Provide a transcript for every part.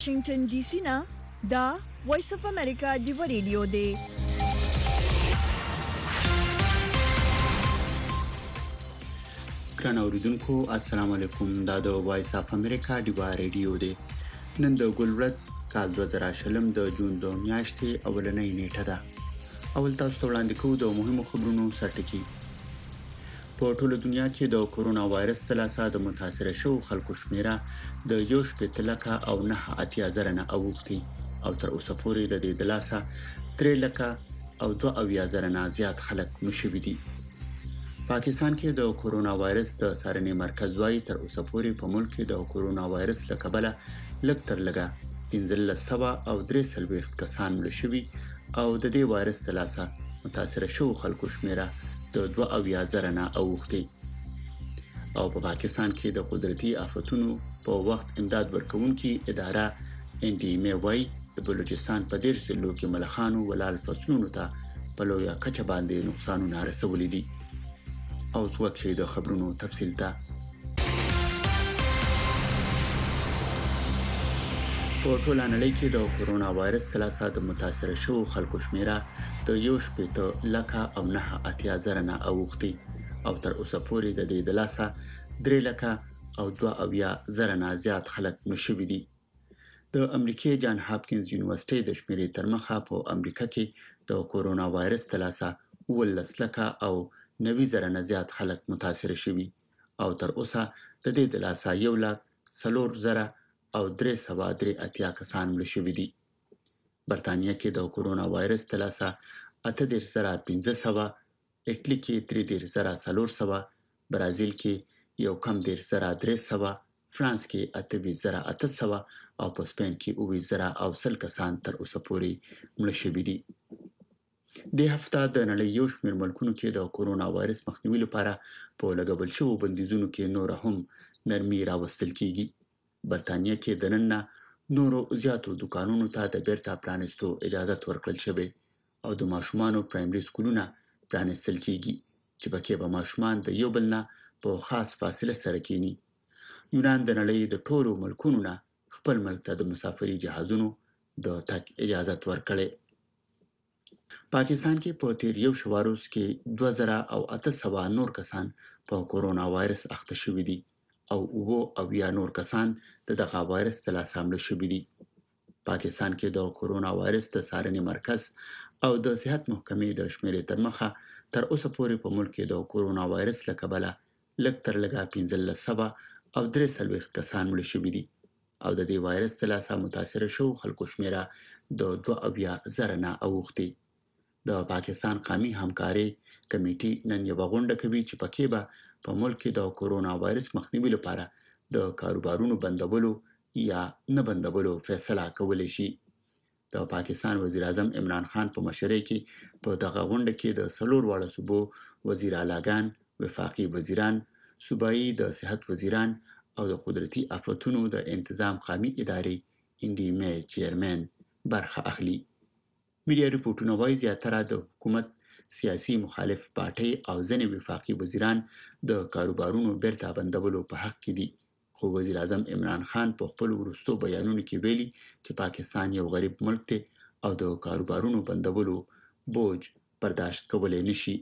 واشنگټن ډي سي نه دا وایس اف امریکا دی ریډیو دی. ګران اوریدونکو السلام علیکم. دا د وایس اف امریکا دی ریډیو دی. نن د ګلورز کال 2020 د جون د میاشتې اولنۍ نیټه ده. اول تاسو ته وړاندې کوو د مهمو خبرونو سرټکی. په ټوله دنیا کې د کورونا وایرس تلاسه د متاثر شوو خلکو شمیره د 1.9 نه اوښتي او تر اوسه پورې د دې تلاسه 3.2 نه زیات خلک مشوي دي. پاکستان کې د کورونا وایرس د څارنې مرکز وايي تر اوسه پورې په ملک کې د کورونا وایرس له کبله لږ تر لږه 1530 کسان مړه شوي او د دې وایرس تلاسه متاثر شوو خلکو شمیره د 2.0 نه اوښتي. او په پاکستان کې د قدرتي آفتونو په وخت امداد ورکوونکي اداره NDMA وايي د بلوچستان په ډیر ضلعو کې ملخانو ولال فصلونو ته په لویه کچه باندې نقصانونه رسولي دي. او څوک چې د خبرونو تفصیل ته په ټوله نړۍ کې د کورونا وایرس تلاسه د متاثر شوو خلکو شمیره د 1.9 نه اوښتي او تر اوسه پورې د دې تلاسه 3.2 نه زیات خلک مشوي دي. د امریکای جان هاپکینز یونیورسيټي د شمیرې تر مخه په امریکا کې د کورونا وایرس تلاسه 19 او 90 نه زیات خلک متاثر شوي او تر اوسه د دې تلاسه 1,04,000 او 383 کسان مړه شوي دي. برتانیا کې د کورونا وایرس تلاسه 8,500، اټلی کې 3,400، برازیل کې 1,300، فرانس کې 8,800 او په سپین کې 9,000 کسان تر اوسه پورې مړه شوي دي. د هفته د نړۍ یو شمېر ملکونو کې د کورونا وایرس مخنیوي لپاره په لګول شوو بندیزونو کې نور هم نرمي راوستل کیږي. برتانیا کې د نن نورو زیاتو دکانونو ته د بیرته پرانستو اجازه ورکړل شوې او د ماشومانو پرایمري سکولونه پرانستل کیږي چې پکې به ماشومان د یو بل نه په خاص فاصله سره کینی. یونان د نړۍ د ټولو ملکونو نه خپل ملک ته د مسافري جهازونو د تګ اجازه ورکړي. پاکستان کې په تیر یو شواروز کې 2,800 نور کسان په کورونا وایرس اخته شوي دي او 9 نور کسان د دغه وایرس تلاسه مړه شوي دي. پاکستان کې د کورونا وایرس د څارنې مرکز او د صحت محکمې د شمیرې تر مخه تر اوسه پورې په ملک کې د کورونا وایرس له کبله لږ تر لږه 1500 او 340 کسان مړه شوي دي او د دې وایرس تلاسه متاثر شوو خلکو شمیره د 2.0 نه اوښتي. د پاکستان قومي همکاري کمیټې نن یو غونډه کوي چې پکې به په ملک کې د کورونا وایرس مخنیوي لپاره د کاروبارونو بندولو یا نه بندولو فیصله کولای شي. د پاکستان وزیر اعظم عمران خان په مشرۍ کې په دغه غونډه کې د 4 واړه صوبو وزیر اعلیګان، وفاقي وزیران، صوبایي د صحت وزیران او د قدرتي آفتونو د انتظام قومي ادارې NDMA چیرمن برخه اخلي. میډیا ریپورتونه وايي زیاتره د حکومت سیاسي مخالف پارټي او ځینې وفاقي وزیران د کاروبارونو بیرته بندولو په حق کې دي. خو وزیر اعظم عمران خان په خپل وروستو بیانونو کې ویلي چې پاکستان یو غریب ملک دی او د کاروبارونو بندولو بوج برداشت کولای نشي.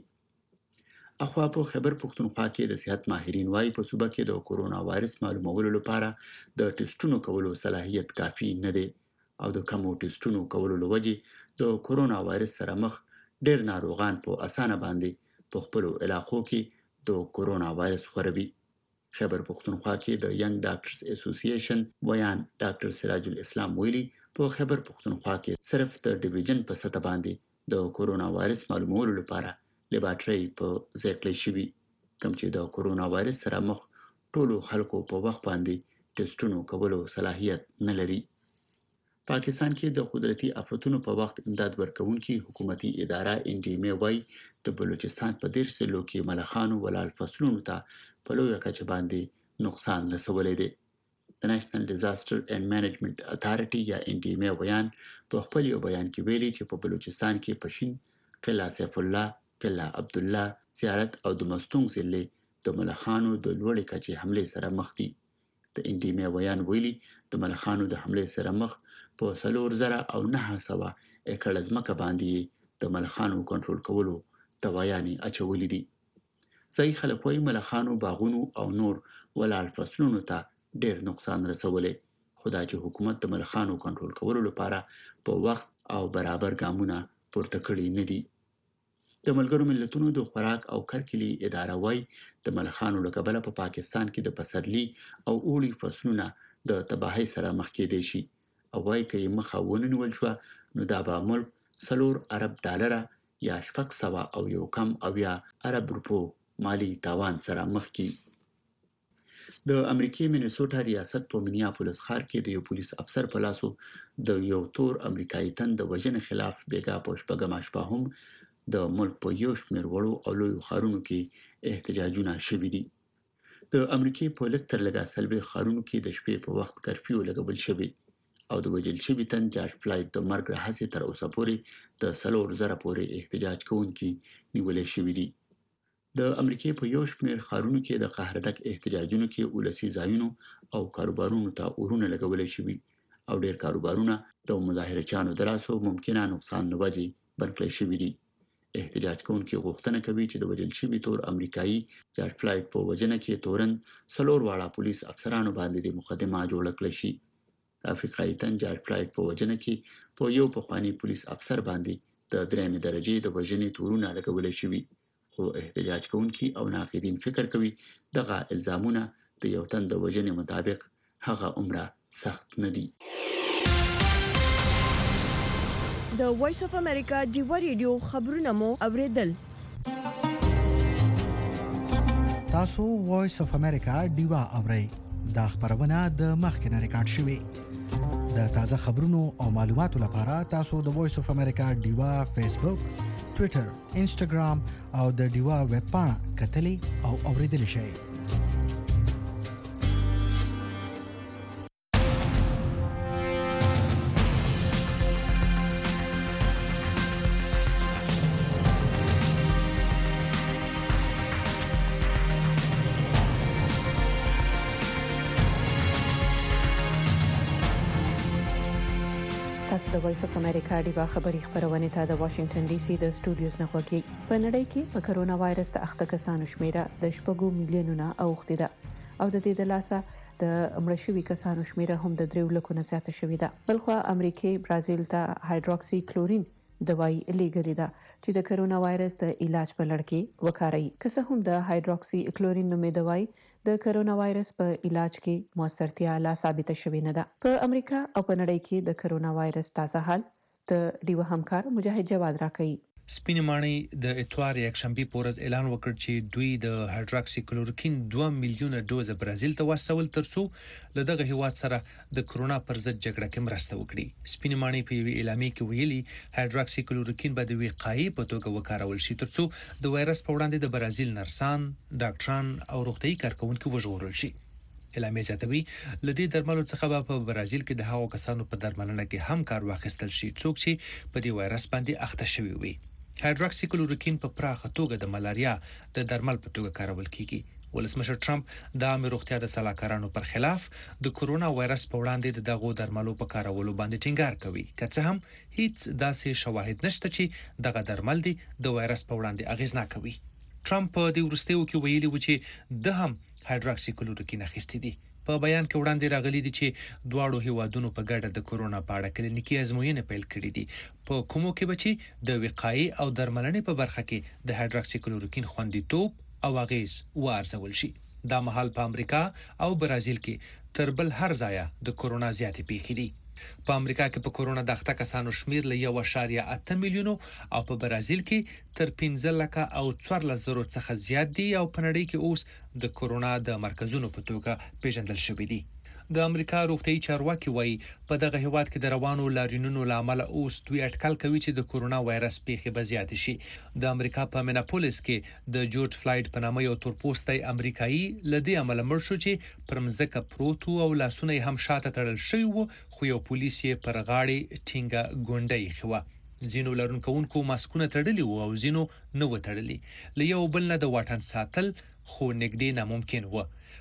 اخوا په خیبر پښتونخوا کې د صحت ماهرین وايي په صوبه کې د کورونا وایرس معلومولو لپاره د ټیسټونو کولو صلاحیت کافي نه دی او د کمو ټیسټونو کولو لوجې د کورونا وایرس سره مخ ډېر ناروغان په اسانه باندې په خپل علاقو کې د کورونا وایرس خوروي. خیبر پښتونخوا کې د ینګ ډاکټرز اسوسییشن ویان ډاکټر سراج الاسلام ویلي په خیبر پښتونخوا کې صرف د ډیویژن په سطح باندې د کورونا وایرس معلومولو لپاره لیبارټري په ځای کړی شوی کوم چې د کورونا وایرس سره مخ ټولو خلکو په وخت باندې ټیسټونو کولو صلاحیت نه لري. پاکستان کې د قدرتي آفتونو په وخت امداد ورکوونکي حکومتي اداره NDMA وايي د بلوچستان په ډیر ضلعو کې ملخانو ولال فصلونو ته په لویه کچه باندې نقصان رسولی دی. د نېشنل ډیزاستر اینډ منیجمنت اتھارټي یا NDMA ویان په خپل یو بیان کې ویلي چې په بلوچستان کې پښین، قلعه سیف الله، قلعه عبدالله، زیارت او د مستونګ ضلع د ملخانو د لوړې کچې حملې سره مخ دي د انډي ویان ویلي د ملخانو د حمله سره مخ په 4009 ایکړ ځمکه باندې د ملخانو کنټرول کولو دوايانې اچولې دي. ځای خلک وايي ملخانو باغونو او نور ولال فصلونو ته ډېر نقصان رسولې، خو دا چې حکومت د ملخانو کنټرول کولو لپاره په وخت او برابر ګامونه پورته کړي نه دي. د ملګرو ملتونو د خوراک او کرکلي اداره وايي د ملخانو له کبله په پاکستان کې د پسرلي او اوړي فصلونه د تباهۍ سره مخ کېدای شي او وايي که یې مخه ونه نیول شوه نو دا به ملک $4 ارب یا 600 او یو کم او یا عرب روپو مالی تاوان سره مخ کی. د امریکای مینیسوټا ریاست په مینیاپولیس ښار کې د یو پولیس افسر په لاسو د یو تور امریکایي تن د وژنې خلاف بیګا په شپږمه شپه هم د ملک په یو شمېر وړو او لویو ښارونو کې احتجاجونه شوي دي. د امریکای په لږ تر لږه 40 ښارونو کې د شپې په وخت کرفیو لګول شوی او د وژل شوي تن جارج فلایډ د مرګ له هڅې تر اوسه پورې د 4000 پورې احتجاج کوونکي نیولې شوي دي. د امریکای په یو شمېر ښارونو کې د قهر ډک احتجاجونو کې ولسي ځایونو او کاروبارونو ته اورونه لګول شوي او ډېر کاروبارونه د مظاهرچیانو د لاسو ممکنه نقصان له وجې بند کړل شوي دي. احتجاج کوونکي غوښتنه کوي چې د وژل شوي تور امریکایي جارج فلایډ په وژنه کې تورن 4 واړه پولیس افسرانو باندې د مقدمه جوړه کړل شي. افریقایي تن جارج فلایډ په وژنه کې په یو پخوانی پولیس افسر باندې د 3 درجې د وژنې تورونه لګول شوي، خو احتجاج کوونکي او ناقدین فکر کوي دغه الزامونه د یو تن د وژنې مطابق هغه عمره سخت نه دي. د وایس اف امریکا ډیوا ریډیو خبرونه مو اوریدل. تاسو وایس اف امریکا ډیوا اورئ. دا خبرونه د مخکنه ریکارډ شوې. د تازه خبرونو او معلوماتو لپاره تاسو د وایس اف امریکا ډیوا فیسبوک، ټوئیټر، انسټاګرام او د ډیوا ویب پاڼه کتلی او اوریدلی شئ. تاسو د وایس اف امریکا ډیوا خبري خبرونه ته د واشنگټن ډي سي د سټوډیوز نه غوږی. په نړۍ کې په کرونا وایرس د اخته کسانو شمیره د 4 میلیونونو اوښتې ده او د دې د لاسه د مړ شوي کسانو شمیره هم د 3 لکونو زیاته شوې ده. بلخو امریکای برازیل ته هایدروکسي کلورین دوايي لیګلې ده چې د کرونا وایرس د علاج په لړ کې وکاري. که څه هم د هایدروکسي کلورین نومې دوايي د کرونا وایرس په علاج کې موثرتیا لا ثابته شوې نه ده. په امریکا او په نړۍ کې د کرونا وایرس تازه حال د ډیو همکار مجاهد جواد راکړي. سپینې ماڼۍ د اتوار یکشنبه پورز اعلان وکړ چې دوی د هایدروکسي کلورکین 2 میلیونه ډوز برازیل ته واستول ترڅو له دغه هیواد سره د کرونا پر ضد جګړه کې مرسته وکړي. سپینې ماڼۍ په یوه اعلامیه کې ویلي هایدروکسي کلورکین به د وقایې په توګه وکارول شي ترڅو د وایرس په وړاندې د برازیل نرسان، ډاکټران او روغتيایي کارکونکو وژغورل شي. اعلامیه زیاتوي لدې درملو څخه په برازیل کې د هغو کسانو په درملنه کې هم کار واخیستل شي څوک چې په دې وایرس باندې اخته شوي وي. هایدروکسي کلورکین په پراخه توګه د ملاریا د درمل په توګه کارول کیږي. ولسمشر ټرمپ د عامه روغتیا د سلاکارانو پر خلاف د کرونا وایرس په وړاندې دغه درملو په کارولو باندې ټینګار کوي. که څه هم هیڅ داسې شواهد نشته چې دغه درمل د وایرس په وړاندې اغیزناک وي. ټرمپ په دې وروستیو کې ویلي و چې د هم هایدروکسي کلورکین اخیستی دي. په بیان کې وړاندې راغلي دي چې دواړو هیوادونو په ګډه د کرونا په اړه کلینیکي ازموینې پیل کړې دي. په کومو کې بچي د وقایې او درملنې په برخه کې د هایدروکسي کلورکین خوندیتوب او اغیز وارزول شي. دا مهال په امریکا او برازیل کې تر بل هر ځای د کرونا زیاتې پیښې دي. په امریکا کې په کرونا د اخته کسانو شمیر له 1.8 میلیونو او په برازیل کې تر 15 لکه او 14,000 څخه زیات دي او په نړۍ کې اوس د کرونا د مرکزونو په توګه پیژندل شوی دي. د امریکا روغتيایي چارواکي وایي په دغه هیواد کې د روانو لارینونو لامل اوس دوی اټکل کوي چې د کرونا وایرس پیښې به زیات شي. د امریکا په میناپولیس کې د جورج فلایډ په نامه یو تورپوستی امریکایي لدی عمل مړ شو چې پر مځکه پروت او لاسونه هم شاته تړل شوی وو خو یو پولیس یې پر غاړې ټینګه ګونډه یې خو زینو لرونکو ماسکونه تړلي وو او زینو نه و تړلي. له یو بل نه د واټن ساتل خو نږدې ناممکن و.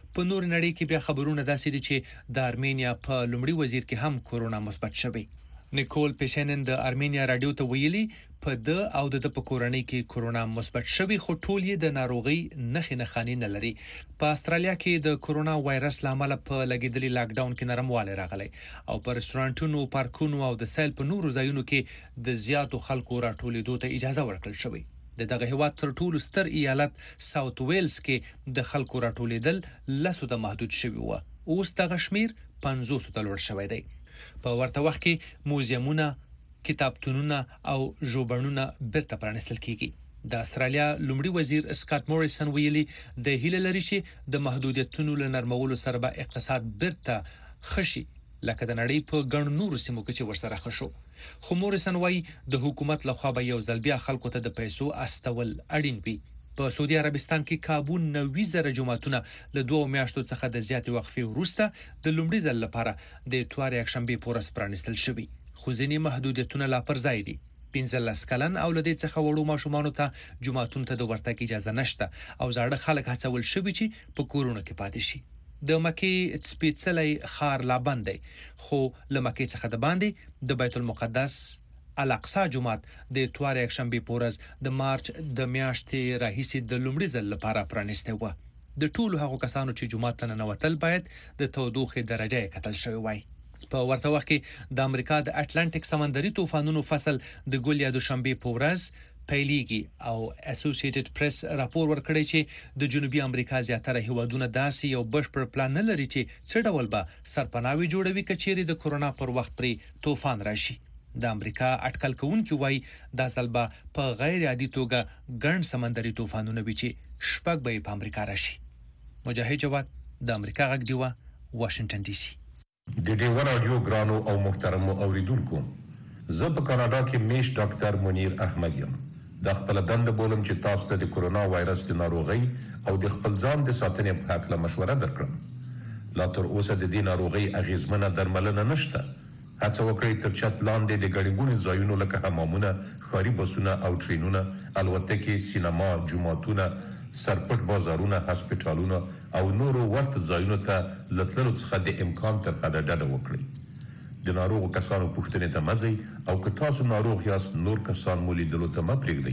په نور نړۍ کې بیا خبرونه داسې دي چې د ارمینیا په لومړي وزیر کې هم کورونا مثبت شوی. نیکول پیشنن د ارمینیا رادیو ته ویلي په د او د په کورنۍ کې کورونا مثبت شوی، خو ټول یې د ناروغي نښې نښانې نه لري. په استرالیا کې د کورونا وایرس لامل په لګیدلي لاک ډاون کې نرموالی راغلی او په رستورانټونو، پارکونو او د سیل په نورو ځایونو کې د زیاتو خلکو راټولېدو ته اجازه ورکړل شوې. د دغه هیواد تر ټولو ستر ایالت ساوث ویلز کې د خلکو راټولېدل لسو ته محدود شوی و. اوس دغه شمیر 500 ته لوړ شوی دی. په ورته وخت کې موزیمونه، کتابتونونه او ژوبڼونه بیرته پرانیستل کیږي. د استرالیا لومړي وزیر سکاټ موریسن ویلي د هیله لري چې د محدودیتونو له نرمولو سره به اقتصاد بیرته خشي لکه د نړۍ په ګڼ نورو سیمو کې چې ورسره خشو. خو موریسن وايي د حکومت لخوا به یو ځل بیا خلکو ته د پیسو استول اړین وي. په سعودي عربستان کې کابو 90,000 جماعتونه له 2 میاشتو څخه د زیاتې وقفې وروسته د لومړي ځل لپاره د اتوار یکشنبه پورس پرانیستل شوي، خو ځینې محدودیتونه لا پر ځای دي. 15 کلن او له دې څخه وړو ماشومانو ته جماعتونو ته د ورتګ اجازه نشته او زاړه خلک هڅول شوي چې په کورونو کې پاتې شي. د مکې سپېڅلی ښار لا بند دی، خو له مکې څخه د باندې د بیت المقدس الاقصی جماعت د اتوار یکشنبه پورز د مارچ د میاشتې راهیسې د لومړي ځل لپاره پرانیسته و. د ټولو هغو کسانو چې جماعت ته ننوتل باید د تودوخې درجه یې کتل شوی وای. په ورته وخت کې د امریکا د اټلانټیک سمندري طوفانونو فصل د ګل یا دوشنبه په ورځ پیلېږي او اسوسییټډ پریس راپور ورکړی چې د جنوبي امریکا زیاتره هیوادونه داسې یو بشپړ پلان نه لري چې څه ډول به سرپناوي جوړوي کچېرې د کورونا پر وخت پرې طوفان راشي. د امریکا اټکل کوونکي وایي دا ځل به په غیر عادي توګه ګڼ سمندري طوفانونه وي چې شپږ به په امریکا راشي. مجاهد جواد، د امریکا غږ ډیوه، واشنگټن ډي سي. د ډیوه رادیو ګرانو او محترمو اوریدونکو، زه په کاناډا کې میش ډاکټر منیر احمد یم. د خپل دنده بولم چې تاسو ته د کورونا وایرس د ناروغۍ او د خپل ځان د ساتنې په اړه مشوره درکړم. لا تر اوسه د دې ناروغۍ اغیزمنه درملنه نشته. هڅه وکړئ تر چت لاندې د ګڼې ځایونو لکه حمامونه، ښاري بسونه او ټرینونه، الوتکې، سینما، جوماتونه، سرپټ بازارونه، هسپتالونه او نورو ورته ځایونو ته له تللو څخه د امکان تر حده ډډه وکړئ. د ناروغو کسانو پوښتنې ته مه ځئ او که تاسو ناروغ یاست نور کسان مو لیدلو ته مه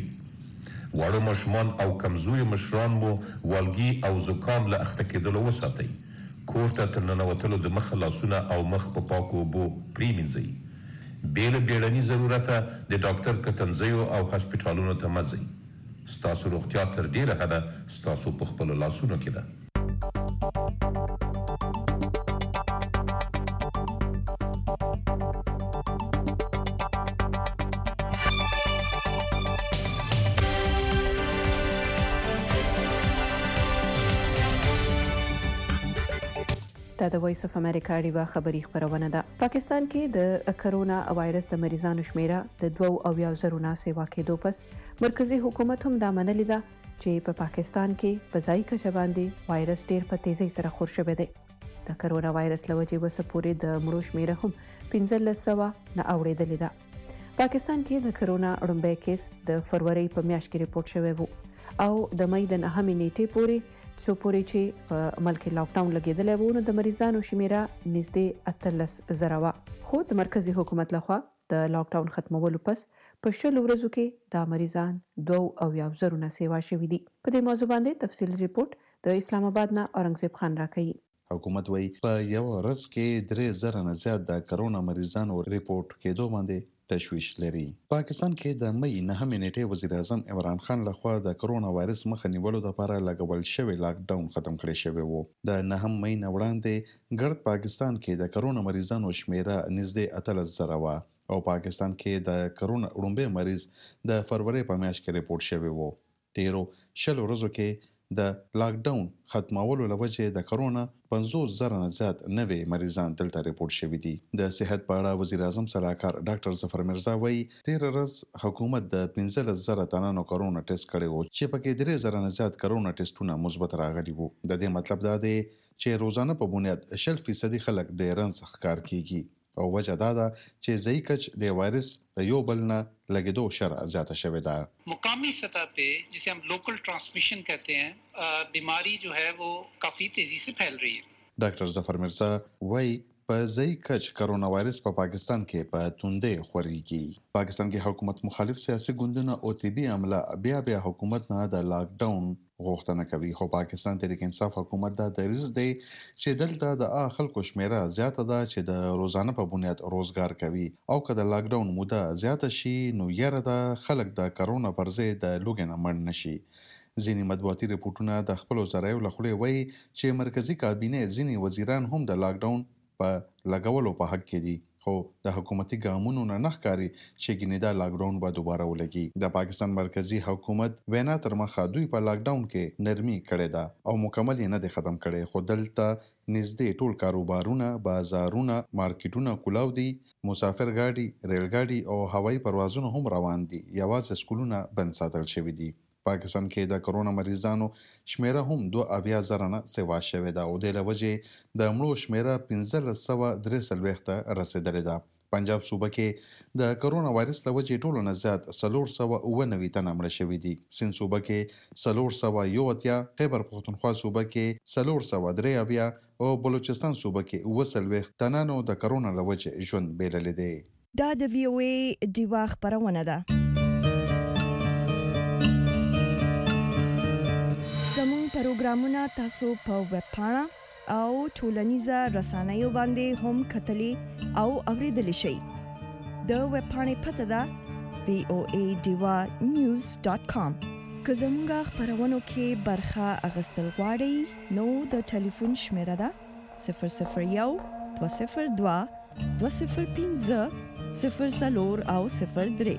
پرېږدئ. واړه ماشومان او کمزوري مشران مو والګي او زکام له اخته کېدلو وساتئ. کور ته تر ننوتلو د مخ لاسونه او مخ په پاکو اوبو پرېمینځئ. بې له بیړني ضرورته د ډاکټر کتنځیو او هسپتالونو ته مه ځئ. ستاسو روغتیا تر ډېره حده ستاسو په خپلو لاسونو کې ده. دا د وایس اف امریکا ډیوه خبری خبرونه ده. پاکستان کې د کرونا وایرس د مریضانو شمیره د 2,000 نه سیوا کېدو پس مرکزی حکومت هم دا منلې ده چې په پاکستان کې په ځای کچه باندې وایرس ډیر په تیزی سره خور شوی دی. د کرونا وایرس لوجې وسه پورې د مړو شمیره هم 1500 نه اوریدلې ده. پاکستان کې د کرونا اړمبه کیس د فروری په میاشت کې ریپورت شوی وو او د مې د 9 نیټې پورې څو پورې چې په ملک لاک ډاون لګیدلی و نو د مریضانو شمیره نږدې 18,000 وه. خو د مرکزی حکومت لخوا د لاک ډاون ختمولو پس په 20 ورځو کې دا مریضان 2,000 نه سیوا شوي دي. په دې موضوع باندې تفصیلي ریپورت د اسلام آباد نه اورنګزیب خان راکوي. حکومت وایي په یو ورځ کې 3,000 نه زیات د کرونا مریضانو ریپورت کېدو باندې تشویش لري. پاکستان کې د مې 9 نیټې وزیر اعظم عمران خان لخوا د کرونا وایرس مخه نیولو لپاره لګول شوی لاک ډاون ختم کړی شوی وو. د 9 مې نه وړاندې ګرد پاکستان کې د کرونا مریضانو شمیره نږدې 18,000 وه او پاکستان کې د کرونا وړومبی مریض د فروری په میاشت کې ریپورت شوی وو. تیرو 20 ورځو کې د لاک ډاون ختمولو لوجې د کرونا 50,000 نه زیات نوې مریضان دلته ریپورت شوي دي. د صحت په اړه وزیر اعظم صلاحکار ډاکټر ظفر مرزا وایي 13 ورځ حکومت د 15,000 تنانو کرونا ټیسټ کړی وو چې پکې 3,000 نه زیات کرونا ټیسټونه مثبت راغلي وو. د دې مطلب دا دی چې روزانه په بنیاد 60% خلک د رنځ ښکار کیږي. او وجه دا ده چې ځای کچ د وایرس د یو بل نه لګیدو شرع زیاته شوې ده. मुकामी सतह पे जिसे हम लोकल ट्रांसमिशन कहते हैं बीमारी जो है वो काफी तेजी से फैल रही है. ډاکټر ظفر مرزا وايي په ځای کچ کرونا وایرس په پاکستان کې په توندې خوريږي. پاکستان کې حکومت مخالف سیاسي ګوندونه او طبي عمله بیا حکومت نه د لاک ډاون غوښتنه کوي. خو پاکستان تحریک انصاف حکومت دا دریځ دی چې دلته د خلکو شمیره زیاته ده چې د روزانه په بنیاد روزګار کوي او که د لاک ډاون موده زیاته شي نو یره د خلک د کرونا پر ضد د لوګي نه مړ نشي. ځینې مطبوعاتي رپورټونه د خپل وزرایو له خولې وایي چې مرکزی کابینه ځینې وزیران هم د لاک ډاون په لګولو په حق کې دي خو د حکومتي ګامونو نه نخکاری چې ګینه دا لاک ډاون به دوباره ولګي. د پاکستان مرکزی حکومت وینا تر مخه دوی په لاک ډاون کې نرمي کړې ده او مکمل یې نه ده ختم کړي خو دلته نږدې ټول کاروبارونه بازارونه مارکیټونه کولاو دي مسافر ګاډي ریل ګاډي او هوایي پروازونه هم روان دي یوازې سکولونه بند ساتل شوي دي. پاکستان کې د کرونا مریضانو شمیره هم 2,000 نه سوا شوې ده او د لوجې د مړو شمیره 1543 ته رسیدلې ده. پنجاب صوبه کې د کرونا وایرس لوجې ټولو نه زیات 499 تنه مړه شوي دي. سند صوبه کې 401 خیبر پختونخوا صوبه کې 403 او بلوچستان صوبه کې 29 تنانو د کرونا لوجې ژوند بیللې دي. دا د وی او ای دیوا خبرونه ده. پروګرامونه تاسو په ویب پاڼه او ټولنیزه رسنیو باندې هم کتلی او اوریدلی شئ. د ویب پاڼې پته ده voadiva.news.com. که زموږ خبرونو کې برخه اخیستل غواړئ نو د ټلیفون شمیره ده 001 202 205 04 او 03.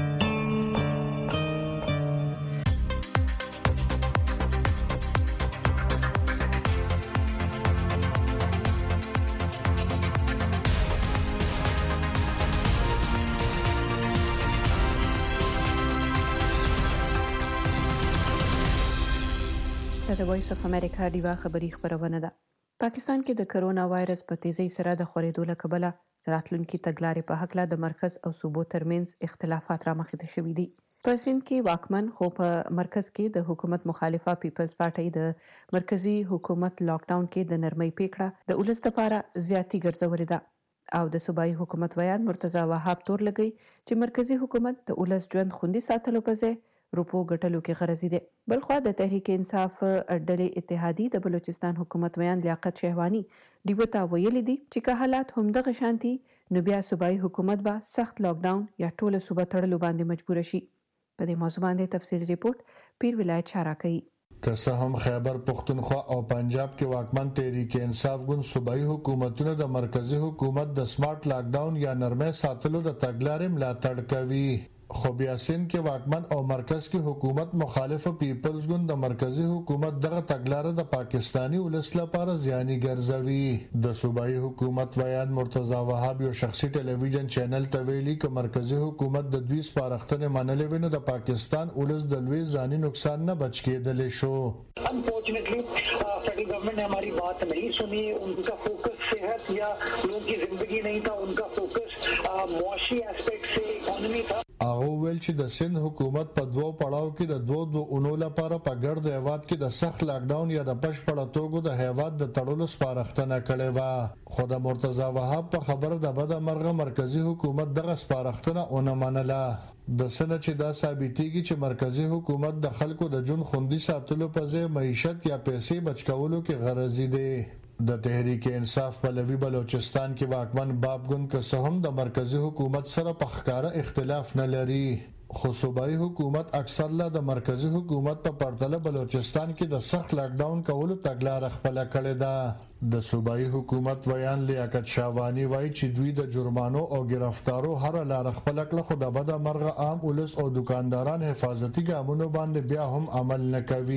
د وایس اف امریکا دیوا خبری خبرونه ده. پاکستان کې د کرونا وایرس په تیزی سره د خورېدو له کبله راتلونکي تګلارې په حق له د مرکز او صوبو ترمنځ اختلافات رامخې شوي دي. په سند کې واکمن خو په مرکز کې د حکومت مخالفه پیپلز پارټي د مرکزی حکومت لاک ډاون کې د نرمۍ پریکړه د ولس لپاره زیاتی ګرځولې ده او د صوبایي حکومت ویان مرتضی وهاب تور لګی چې مرکزی حکومت د ولس ژوند خوندي ساتلو په ځای روپو ګټلو کې غرض دي. بلخوا د تحریک انصاف ډلې اتحادی د بلوچستان حکومت ویان لیاقت شهوانی دیوتا ویلي دي چې که حالات هم دغه شانتي نو بیا صوبایي حکومت به سخت لاک ډاون یا ټوله صوبه تړلو باندې مجبور شي. په دې موضوع باندې تفصیلي ریپورت پیر ولایت شارع کوي. که څه هم خیبر پختونخوا او پنجاب کې واکمن تحریک انصاف ګوند صوبایي حکومتونو د مرکزی حکومت د سمارټ لاک ډاون یا نرمه ساتلو د تګلارې ملاتړ کوي خو بیا سند کې واکمن او مرکز کې حکومت مخالف پیپلز ګوند د مرکزی حکومت دغه تګلارې د پاکستانی ولس لپاره زیانی ګرځوي. د صوبایي حکومت ویان مرتضی وهاب یو شخصي ټلویزیون چینل ته ویلي چې مرکزی حکومت د دوی سپارښتنې منلې ویني د پاکستان ولس د لوی ځاني نقصان نه بچ کېدل شو. अनफॉर्चुनेटली फेडरल गवर्नमेंट ने हमारी बात नहीं सुनी. उनका फोकस सेहत या लोगों की जिंदगी नहीं था. उनका फोकस मुआशी एस्पेक्ट से इकोनॉमी था. هغه ویل چې د سند حکومت په دوه پړاو کې د دوه اونو لپاره په ګرد هیواد کې د سخت لاک ډاون یا د بشپړ توګه د هیواد د تړلو سپارښتنه کړې و خو د مرتضی وهاب په خبره د بده مرغه مرکزی حکومت دغه سپارښتنه ونه منله. د سند چې دا ثابتېږي چې مرکزی حکومت د خلکو د ژوند خوندي ساتلو په ځای معیشت یا پیسې بچ کولو کې غرضی دی. د تحریک انصاف په لوی بلوچستان کې واکمن باب ګوند که څه هم د مرکزی حکومت سره په ښکاره اختلاف نه لري خو صوبایي حکومت اکثر لا د مرکزی حکومت په پرتله بلوچستان کې د سخت لاک ډاون کولو تګلارې خپله کړې ده. د صوبایي حکومت ویان لیاقت شهوانی وایي چې دوی د جرمانو او گرفتارو هر لار خپله کړه خو د بده مرغه عام ولس او دکانداران حفاظتي ګامونو باندې بیا هم عمل نه کوي.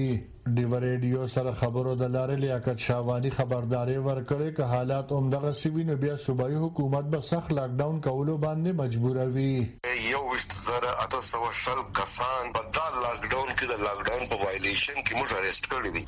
ډیو ریډیو سره خبرو د لارې لیاقت شاوانی خبرداري ورکړې چې حالات اومدغه سوینو بیا صوبایي حکومت به سخت لاک ډاون کولو باندې مجبوروي. یو وشتزره اته سو شل کسان په دا لاک ډاون کې د لاک ډاون په وایلیشن کې موږ اریسټ کړی دي.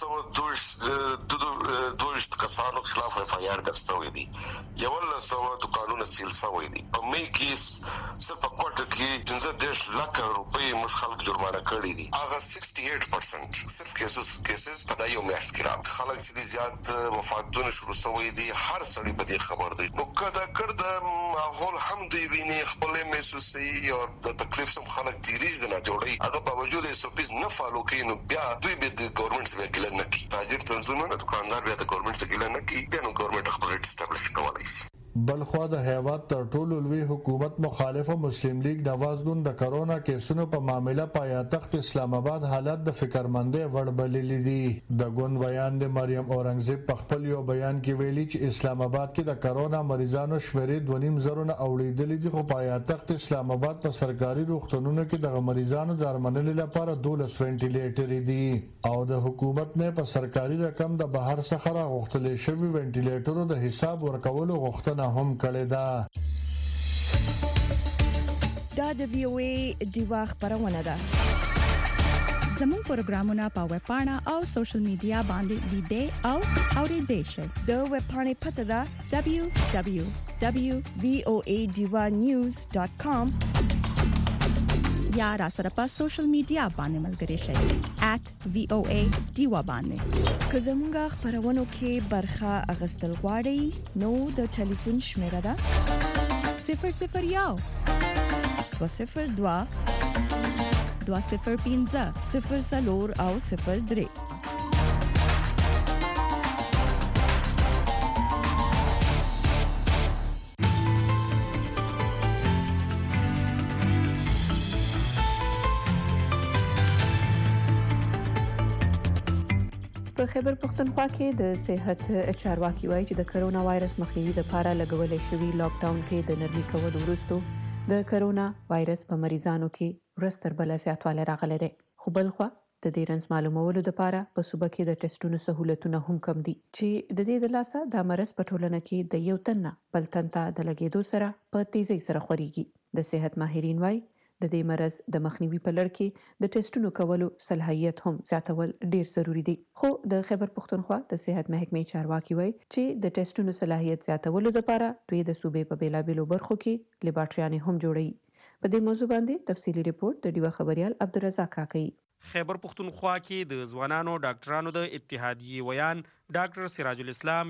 322 کسانو خلاف اف آی آر درج شوی دي. یو له سو دکانونو سیل شوی دي. په می کې صرف په کوټه کې 15 لک روپۍ موږ خلک جرمانه کړی دي. هغه 68% صرف کیسز په دایو میاشت کې راغلي. خلک چې زیات وفاتونه شروع شوی دي هر سړی په دې خبر دی. نو کدا کړ د ماحول هم دی ویني خپل محسوسي او د تکلیف سم خلک تیریز نه جوړي. هغه په وجود یې سپیس نه فالو کوي. نو بیا دوی به د ګورنمنت څخه ګیله نه کوي. تاجر تنظیمونه دکاندار بیا د ګورنمنت څخه ګیله نه کوي. بیا نو ګورنمنت خپل ریټ اسټابلیش کولی شي. بلخوا د هیواد تر ټولو لوی حکومت مخالف مسلم لیگ نواز ګوند د کرونا کیسونو په معاملې پایتخت اسلام آباد حالت د فکرمندۍ وړ بللی دي. د ګوند بیان د مریم اورنګزیب په خپل یو بیان کې ویلي چې اسلام آباد کې د کرونا مریضانو شمیرې 2.5 زره نه اوریدلې دي. خو پایتخت اسلام آباد په سرکاري روغتونونو کې د مریضانو درملنې لپاره 12 وینټیلیټر دي او د حکومت نه په سرکاري رقم د بهر څخه راغوښتل شوی وینټیلیټرو د حساب ورکولو غوښتنه هم کړی ده. دا د وی او ای دیوا خبرونه ده. زموږ پروګرامونه په ویب پاڼه او سوشل میډیا باندې لیدئ او اوریدئ شئ. د ویب پاڼې پته ده www.voadivanews.com یا را سره په سوشل میډیا باندې ملګري شئ @voa diva باندې. که زموږ خبرونو کې برخه اغستل غواړئ نو د ټلیفون شمیره ده 001 202 205 00 او 03. په خیبر پختونخوا کې د صحت چارواکي وایي چې د کرونا وایرس مخنیوي لپاره لګولې شوی لاک ډاون کې د نرمي کولو وروسته د کرونا وایرس په مریضانو کې ورستر بل زیاتوالی راغلی دی. خو بلخوا د دې رنځ معلومولو لپاره په صوبه کې د ټیسټونو سہولتونه هم کم دي چې د دې د لاسه د مرض په ټولنه کې د یو تن بل تن ته د لګېدو سره په تیزی سره خوريږي. د صحت ماهرین وایي د دې مرض د مخنیوي په لړ کې د ټیسټونو کولو صلاحیت هم زیاتول ډیر ضروری دي. خو د خیبر پختونخوا د صحت محکمې چارواکي وایي چې د ټیسټونو صلاحیت زیاتولو لپاره دوی د صوبې په بیلابېلو برخو کې لیبارټریانې هم جوړوي. په دې موضوع باندې تفصیلی ریپورت د ډیوا خبريال عبدالرزاق راکړي. خیبر پختونخوا کې د ځوانانو ډاکټرانو د اتحادیې ویان ډاکټر سراج الاسلام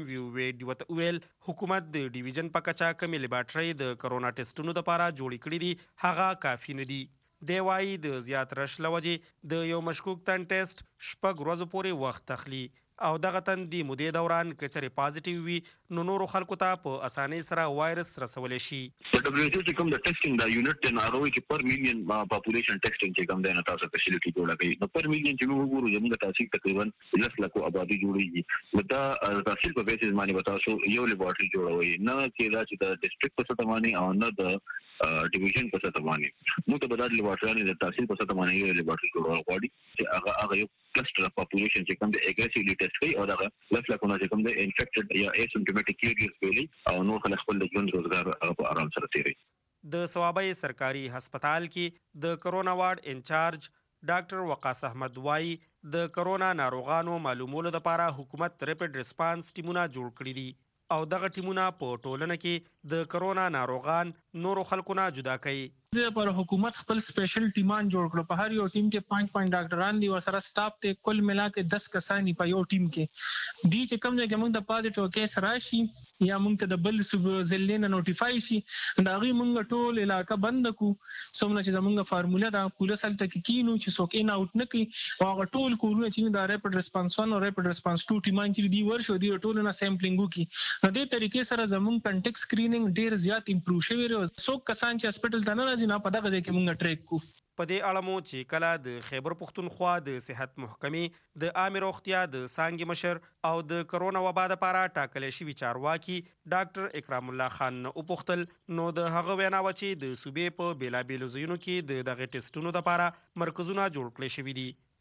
ویل حکومت د ډیویژن په کچا کمې لیبارټرۍ د کرونا ټیسټونو لپاره جوړې کړې دي هغه کافي نه دي. دی وايي د زیات رش لوجې د یو مشکوک تن ټیسټ 6 ورځې پورې وخت اخلي او دغه تن د مودې دوران کچره پازیټیو وي نو نورو خلکو ته په اسانۍ سره وایرس رسول شي. په دبليو ایچ او چې کوم د ټیسټینګ د یونټ د ناروغي کې پر میلیون پاپولیشن ټیسټینګ چې کوم د تاسو فیسیلیټي جوړه کوي نو پر میلیون چې موږ وګورو زموږ تاسو تقریبا 10 لک آبادی جوړیږي. دا تاسو په بیسس باندې تاسو یو لیبارټري جوړوي نه چې دا چې د ډیسټریکټ په سطح باندې او نه د ډیویژن په سطح باندې موږ ته بدل لیبارټري د تحصیل په سطح باندې یو لیبارټري جوړول غواړي چې هغه یو کلسټر اف پاپولیشن چې کوم د اګریسیولی ټیسټ کوي او دا لکونه چې کوم د انفیکټډ یا اسیمپټومټیک کیریرز ویلي او نور خلک خپل ژوند روزګار په آرام سره تیري. د ثوابي سرکاري هسپتال کې د کرونا وارډ انچارج ډاکټر وقاص احمد وايي د کرونا ناروغانو معلومولو لپاره حکومت ریپډ ریسپانس ټیمونه جوړ کړی دي او دغه ټیمونه په ټولنه کې د کرونا ناروغان نورو خلکو نه جدا کوي. د پر حکومت خپل سپیشل ټیمان جوړ کړو. په هر یو ټیم کې 5 ډاکټران دي او سره سټاف ته کل ملا کې 10 کسان په یو ټیم کې دي چې کوم ځای کې موږ د پازیټیو کیس راشي یا موږ ته د بل ضلع نه نوټیفای شي دا غي موږ ټول علاقہ بند کو سمونه چې موږ فارموله دا پولیس هلته کې کینو چې څوک ان اوټ نه کوي او ټول کورونه چې دا ریپډ ریسپانس 1 او ریپډ ریسپانس 2 ټیمان چې دی ورشو دی ټول نه سیمپلینګ وکي. نو دې طریقې سره زموږ کنټیکټ سکرینینګ ډیر زیات امپروو شوی دی. څوک کسان چې هسپټل ته نه راځي نه په دغه ځای کې موږ ټریک کو. په دې اړه مو چې کله د خیبر پختونخوا د صحت محکمې د عامه روغتیا د څانګې مشر او د کرونا وبا لپاره ټاکل شوی چارواکي ډاکټر اکرام الله خان او پختل نو د هغه وینا و چې د صوبې په بیلابېلو ځایونو کې د دغه ټیسټونو لپاره مرکزونه جوړ کړل شوي دي.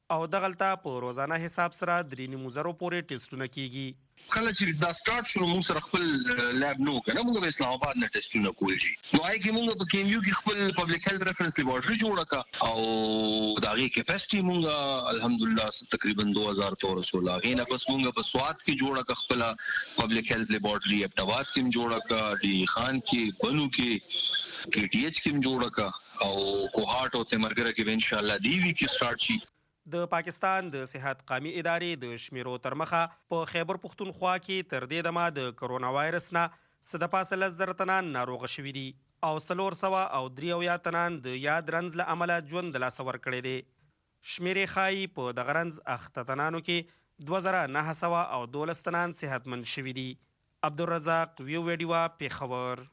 او دغلطه په روزانه حساب سره 3.5 پورې ټیسټونه کیږي. کله چې دا سٹارټ شو موږ سره خپل لیب نو کنه موږ په اسلام آباد نه ټیسټونه کول شي نو آی کې موږ په کیمیو کې خپل پبلک هیلث ریفرنس لیبارټری جوړه کا او دا غي کیپاسټي موږ الحمدلله تقریبا 2000 تور رسول هغه نه پس موږ په سواد کې جوړه کا خپل پبلک هیلث لیبارټری ابټاباد کې جوړه کا ډي خان کې بنو کې ټي ایچ کې جوړه کا او کوهارت او تمرګره کې ان شاء الله دی وی کې سٹارټ شي. د پاکستان د صحت قومي ادارې د شمیرو تر مخه په خیبر پختونخوا کې تر دې دمه د کرونا وایرس نه 1.5 تنان ناروغ شوي دي او 403 تنان د یاد رنز له امله ژوند له لاسه ورکړی دی. شمیرې ښایي په دغه رنز اخته تنانو کې 2912 تنان صحتمند شوي دي. عبدالرزاق ویو ویډیوا پیښور.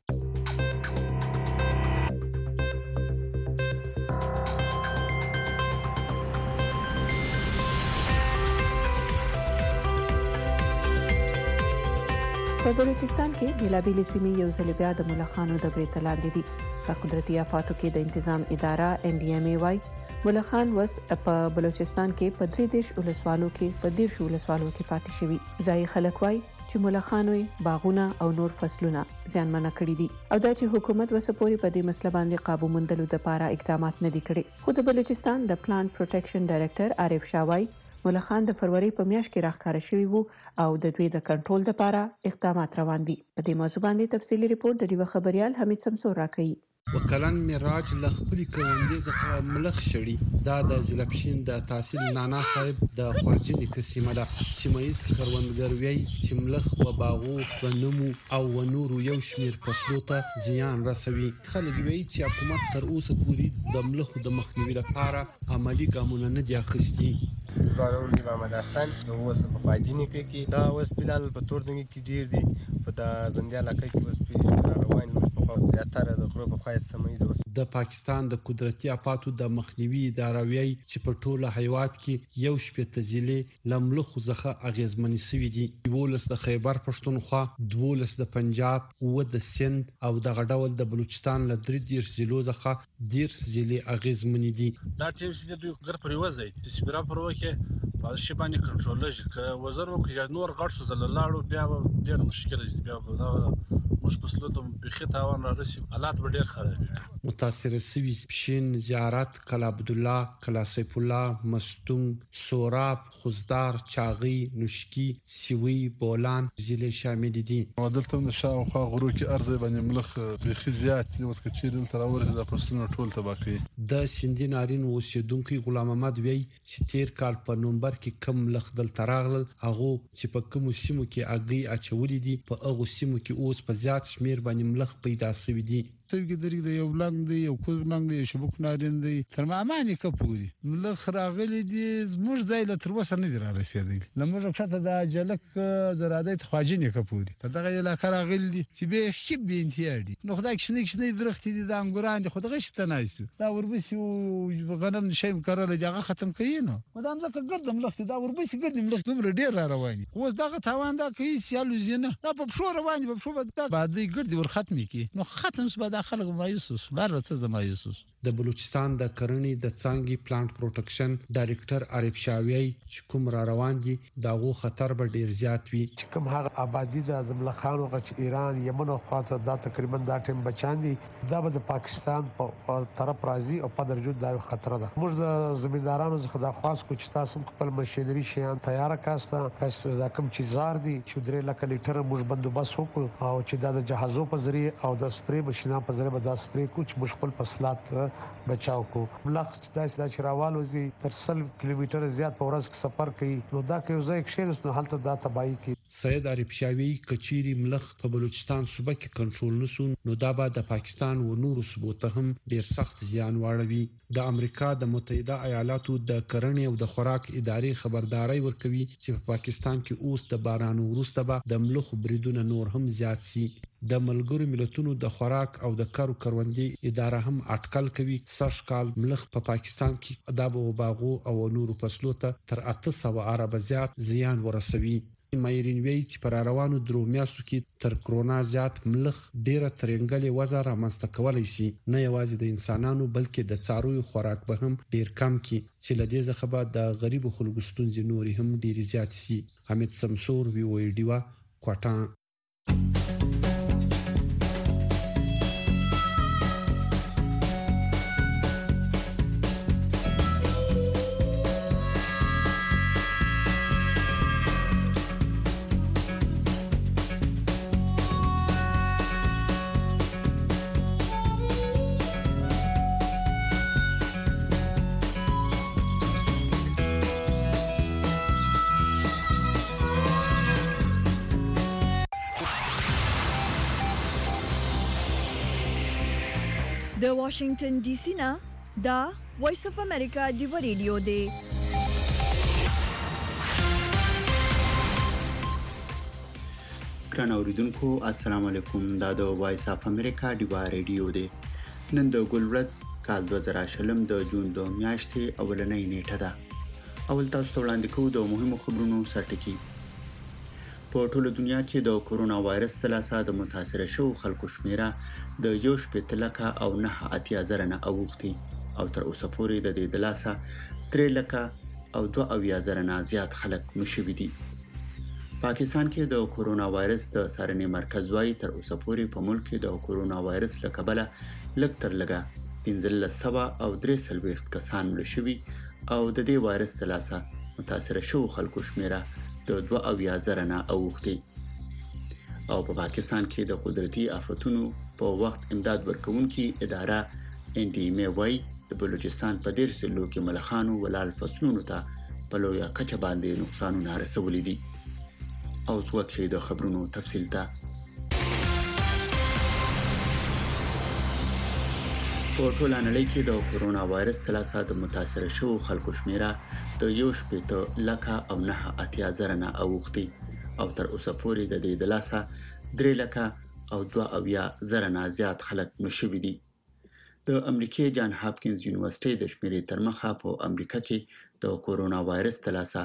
په بلوچستان کې بیلابیلې سیمې یو ځل بیا د ملخانو د برید لاندې دي. په قدرتي آفاتو کې د انتظام اداره NDMA وايي ملخان وس په بلوچستان کې په 33 ولسوالو کې په 10 ولسوالو کې پاتې شوي. ځای خلک وايي چې ملخانو باغونه او نور فصلونه زیانمن کړي دي او دا چې حکومت وسپوري په دې مسله باندې قابو موندلو لپاره اقدامات نه دي کړي. خو د بلوچستان د پلانټ پروټیکشن ډایریکټر عارف شاوای ملخان د فروری په میاشت کې راښکاره شوي وو او د دوی د کنټرول لپاره اقدامات روان دي. په دې موضوع باندې تفصیلي ریپورت د ډیوه خبريال حمید سمسور راکړي. وکلن میراج لخپلی کروندې څخه ملخ شړی دا د زلپشین د تحصیل نانا صاحب د خواجنی قسمه ده سیمایز کروندګر وی چې ملخ و باغو و نمو او و نورو یو شمیر فصلو ته زیان رسوي. خلک وی چې حکومت تر اوسه پورې د ملخ د مخنیوي لپاره عملی ګامونه نه دي اخیستي. څوارو دی محمد حسن نو اوس په خواجنی کې دا اوس بلال په تورډنګ کې ډیر دي په دا زنده علاقه کې اوس په روان نو په زیاتره د غرو په خواص سمې د پاکستان د قدرتي آفاتو د مخنیوي اداره وی چې په ټوله حیوات کې یو شپږ ضلع لملخ زخه اغیزمنې سوي دي. 12 د خیبر پښتونخوا 12 د پنجاب او د سند او د غډول د بلوچستان له 3 ضلعو زخه 10 ضلع اغیزمنې دي. دا ټیم چې دوی ګر پر وځي چې سپیرا پر وکه په شی باندې کنټرول لږ ک وزر وکړي نور غټ شو زلاړو بیا ډیر مشکل دي. بیا مش بسلو ته بخي تاوان را رسي حالات به ډیر خراب دي. متاثر سوي پښین زیارت کلا عبد الله کلا سیف الله مستون سوراب خوزدار چاغي نشکی سیوی بولان ضلع شامل دي. دلته د شاوخوا غرو کې ارزه باندې ملخ بخي زیات اوس کچې دلته راورځي د پرسونو ټول تباکي. د سیندي نارین اوسیدونکو غلام محمد وی چې تیر کال په نومبر کې کم لخ دل تراغل هغه چې په کوم سیمو کې اغي اچولې دي په هغه سیمو کې اوس په زیات شمیر باندې ملخ پیدا شوی دي. ترګي درګ د یو بلنګ دی یو کوز بلنګ دی شبک نارین دی تر معنی کپوري ملخ راغلي دي زموږ ځای له تر وسه نه دی را رسیدلی لمر کته د جلک درادې خواجنی کپوري دغه علاقه راغلي دي چې به خيب انتیار دي نو خدای کښنه درخت دي د انګوران دي خدای شته نه دا وربسي غنم شیم کارل دغه ختم کینو مدام ځکه ګردم لخت دا وربسي ګردم لخت دومره ډیر را رواني خو دغه تاوان دا کوي سیالو زینه دا په شو رواني په شو بعد ګردي ور ختمي کی نو ختم سبا خلک مایوس بار څه مایوس. د بلوچستان د کرنې د څانګې پلانټ پروټیکشن ډایریکټر عارف شاوی چې کوم را روان دي داغو خطر به ډیر زیات وي. کوم هغه آبادی د ملخانو غچ ایران یمن او خاطر دا تقریبا دا ټیم بچان دي دا به د پاکستان په طرف راځي او په درجه دا خطر ده. موږ د زمیندارانو څخه د خاص کو چې تاسو خپل ماشينري شیان تیار کاسته پس دا کوم چیزار دي چې 3 لک لیټر موږ بندوبست وکړو او چې دا د جهازو په ذریعہ او د سپری ماشينه په ذریعہ به دا سپری کو چې مشکل فصلات بچاو کو. ملخ چې دا چروالو زی تر 100 کیلومتر زیات په ورځ سفر کوي نو دا کې ځای کې نو حالت دا تباہی کی. سید عارف شاوی کچيري ملخ په بلوچستان صوبه کې کنټرول نسون نو دا به د پاکستان و نورو صوبو ته هم ډیر سخت زیان واړوي. د امریکا د متحده ایالاتو د کرنې او د خوراک ادارې خبرداري ورکوي چې په پاکستان کې اوس د باران وروسته به د ملخ بریدونه نور هم زیات سي. د ملګرو ملتونو د خوراک او د کروندې اداره هم اټکل کوي سږ کال ملخ په پاکستان کې د باغو او نورو فصلو ته تر 800 ارب زیات زیان ورسوي. ماهرین وایي چې پر روانو درو میاشتو کې تر کرونا زیات ملخ ډیره ترنګلې وضع رامنځته کولی شي، نه یوازې د انسانانو بلکې د څارویو خوراک به هم ډیر کم کی چې لدې څخه به د غریبو خلکو ستونزې نورې هم ډیرې زیات شي. حمید سمسور وی ویډیو کوټا. د واشنگټن ډي سي نه دا وایس اف امریکا دی ریډیو دی. ګران اوریدونکو السلام علیکم. دا د وایس اف امریکا دی ریډیو دی. نن د ګلورځ کال 2020 د جون د میاشتې اولنۍ نیټه ده. اول تاسو ته وړاندې کوو د مهمو خبرونو سرټکی. په ټوله دنیا کې د کورونا وایرس تلاسه د متاثر شوو خلکو شمیره د 1.9 نه اوښتي او تر اوسه پورې د دې تلاسه 3.2 نه زیات خلک مشوي دي. پاکستان کې د کورونا وایرس د څارنې مرکز وايي تر اوسه پورې په ملک کې د کورونا وایرس له کبله لږ تر لږه 1533 کسان مړه شوي او د دې وایرس تلاسه متاثر شوو خلکو شمیره د 2.0 نه اوښتي. او په پاکستان کې د قدرتي آفتونو په وخت امداد ورکوونکي اداره NDMA وايي د بلوچستان په ډیر ضلعو کې ملخانو ولال فصلونو ته په لویه کچه باندې نقصانونه رسولي دي. او څوک چې د خبرونو تفصیل ته په ټوله نړۍ کې د کورونا وایرس تلاسه د متاثر شوو خلکو شمیره د 1.9 نه اوښتي او تر اوسه پورې د دې تلاسه 3.2 نه زیات خلک مشوي دي. د امریکای جان هاپکینز یونیورسيټي د شمیرې تر مخه په امریکا کې د کورونا وایرس تلاسه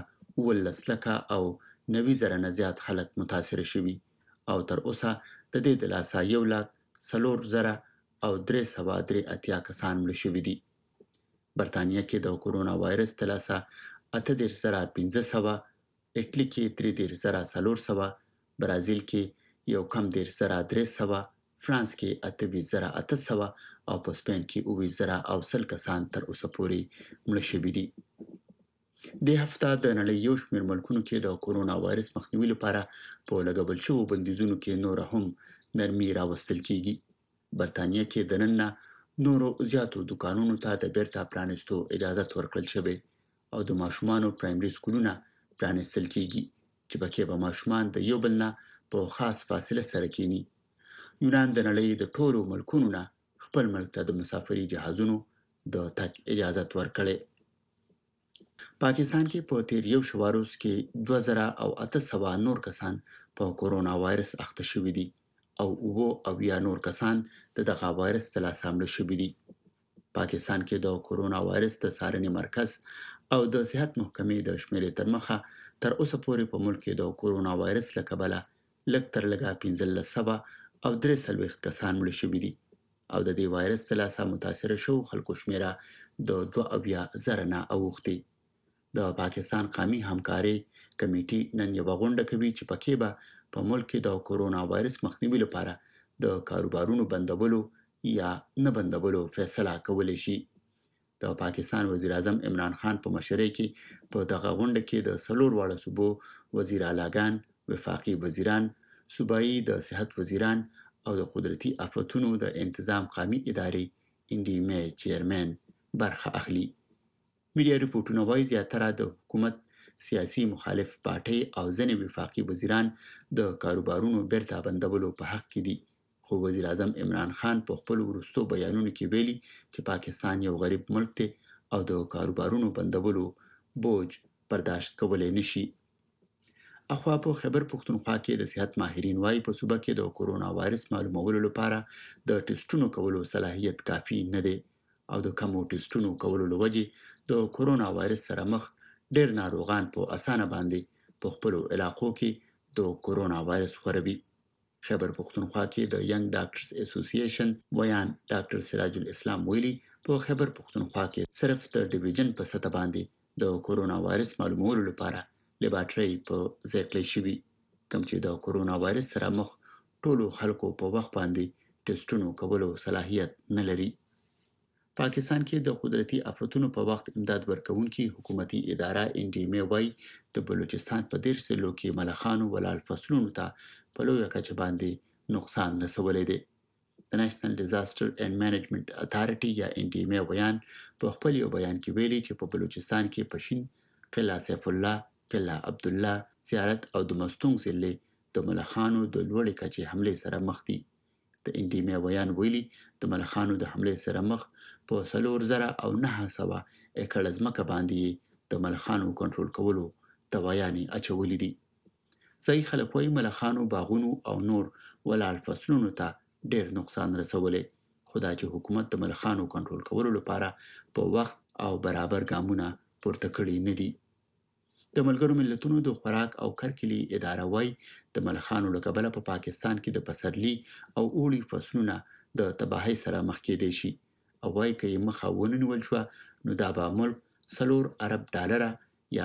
19,000 نه زیات خلک متاثر شوي او تر اوسه د دې تلاسه 1,04,000 او 383 کسان مړه شوي دي. برتانیا کې د کورونا وایرس تلاسه 8,500، اټلی کې 3,400، برازیل کې یو کم 1,300، فرانس کې 28,800 او په سپین کې 20,000 کسان تر اوسه پورې مړه شوي دي. د هفته د نړۍ یو شمېر ملکونو کې د کورونا وایرس مخنیوي لپاره په لګول شوو بندیزونو کې نور هم نرمي راوستل کیږي. برتانیا کې د نن نورو زیاتو دکانونو ته د بیرته پرانستو اجازه ورکړل شوې او د ماشومانو پرایمري سکولونه پرانستل کیږي چې پکې به ماشومان د یو بل نه په خاص فاصله سره کینی. یونان د نړۍ د ټولو ملکونو نه خپل ملک ته د مسافري جهازونو د تګ اجازه ورکړې. پاکستان کې په تیر یو شواروز کې 2,800 نور کسان په کورونا وایرس اخته شوي دي او 9 نور کسان د دغه وایرس تلاسه مړه شوي دي. پاکستان کې د کورونا وایرس د څارنې مرکز او د صحت محکمې د شمیرې تر مخه تر اوسه پورې په ملک کې د کورونا وایرس له کبله لږ تر لږه 1500 او 340 کسان مړه شوي دي او د دې وایرس تلاسه متاثر شوو خلکو شمیره د 2.0 نه اوښتي. د پاکستان قومي همکاري کمیټې نن یو غونډه کوي چې پکې به په ملک کې د کورونا وایرس مخنیوي لپاره د کاروبارونو بندولو یا نه بندولو فیصله کولی شي. د پاکستان وزیر اعظم عمران خان په مشرۍ کې په دغه غونډه کې د 4 واړه صوبو وزیر اعلیګان، وفاقي وزیران، صوبایي د صحت وزیران او د قدرتي آفتونو د انتظام قومي ادارې NDMA چیرمن برخه اخلي. میډیا ریپورتونه وايي زیاتره د حکومت سیاسي مخالف پارټي او ځینې وفاقي وزیران د کاروبارونو بیرته بندولو په حق کې دي. خو وزیر اعظم عمران خان په خپل وروستو بیانونو کې ویلي چې پاکستان یو غریب ملک دی او د کاروبارونو بندولو بوج برداشت کولای نشي. اخوا په خیبر پختونخوا کې د صحت ماهرین وايي په صوبه کې د کورونا وایرس معلومولو لپاره د ټیسټونو کولو صلاحیت کافي نه دی او د کمو ټیسټونو کولو لوجې د کورونا وایرس سره مخ ډېر ناروغان په اسانه باندې په خپل علاقو کې د کورونا وایرس خپروي. خیبر پختونخوا کې د ینګ ډاکټرز اسوسییشن ویان ډاکټر سراج الاسلام ویلي په خیبر پختونخوا کې صرف د ډیویژن په سطح باندې د کورونا وایرس معلومولو لپاره لیبارټري په ځای کړی شوی، کوم چې د کورونا وایرس سره مخ ټولو خلکو په وخت باندې ټیسټونو کولو صلاحیت نه لري. پاکستان کې د قدرتي آفتونو په وخت امداد ورکوونکي حکومتي اداره NDMA وايي د بلوچستان په 10 ضلعو کې ملخانو ولال فصلونو ته په لویه کچه باندې نقصان رسولی دی. د نېشنل ډیزاستر اینډ منیجمنت اتھارټي یا NDMA ویان په خپل یو بیان کې ویلي چې په بلوچستان کې پشین، قلعه سیف الله، قلعه عبدالله، زیارت او د مستونګ ضلع د ملخانو د لوړې کچې حملې سره مخ دي. د NDMA ویان ویلي د ملخانو د حملې سره مخ په 4,900 ایکړ ځمکه باندې د ملخانو کنټرول کولو دوايانې اچولې دي. ځای خلک وايي ملخانو باغونو او نور ولال فصلونو ته ډېر نقصان رسولی، خو دا چې حکومت د ملخانو کنټرول کولو لپاره په وخت او برابر ګامونه پورته کړي نه دي. د ملګرو ملتونو د خوراک او کرکلي اداره وايي د ملخانو له کبله په پاکستان کې د پسرلي او اوړي فصلونه د تباهۍ سره مخ کېدای شي او وايي که یې مخه ونه نیول شوه نو دا به ملک $4 ارب یا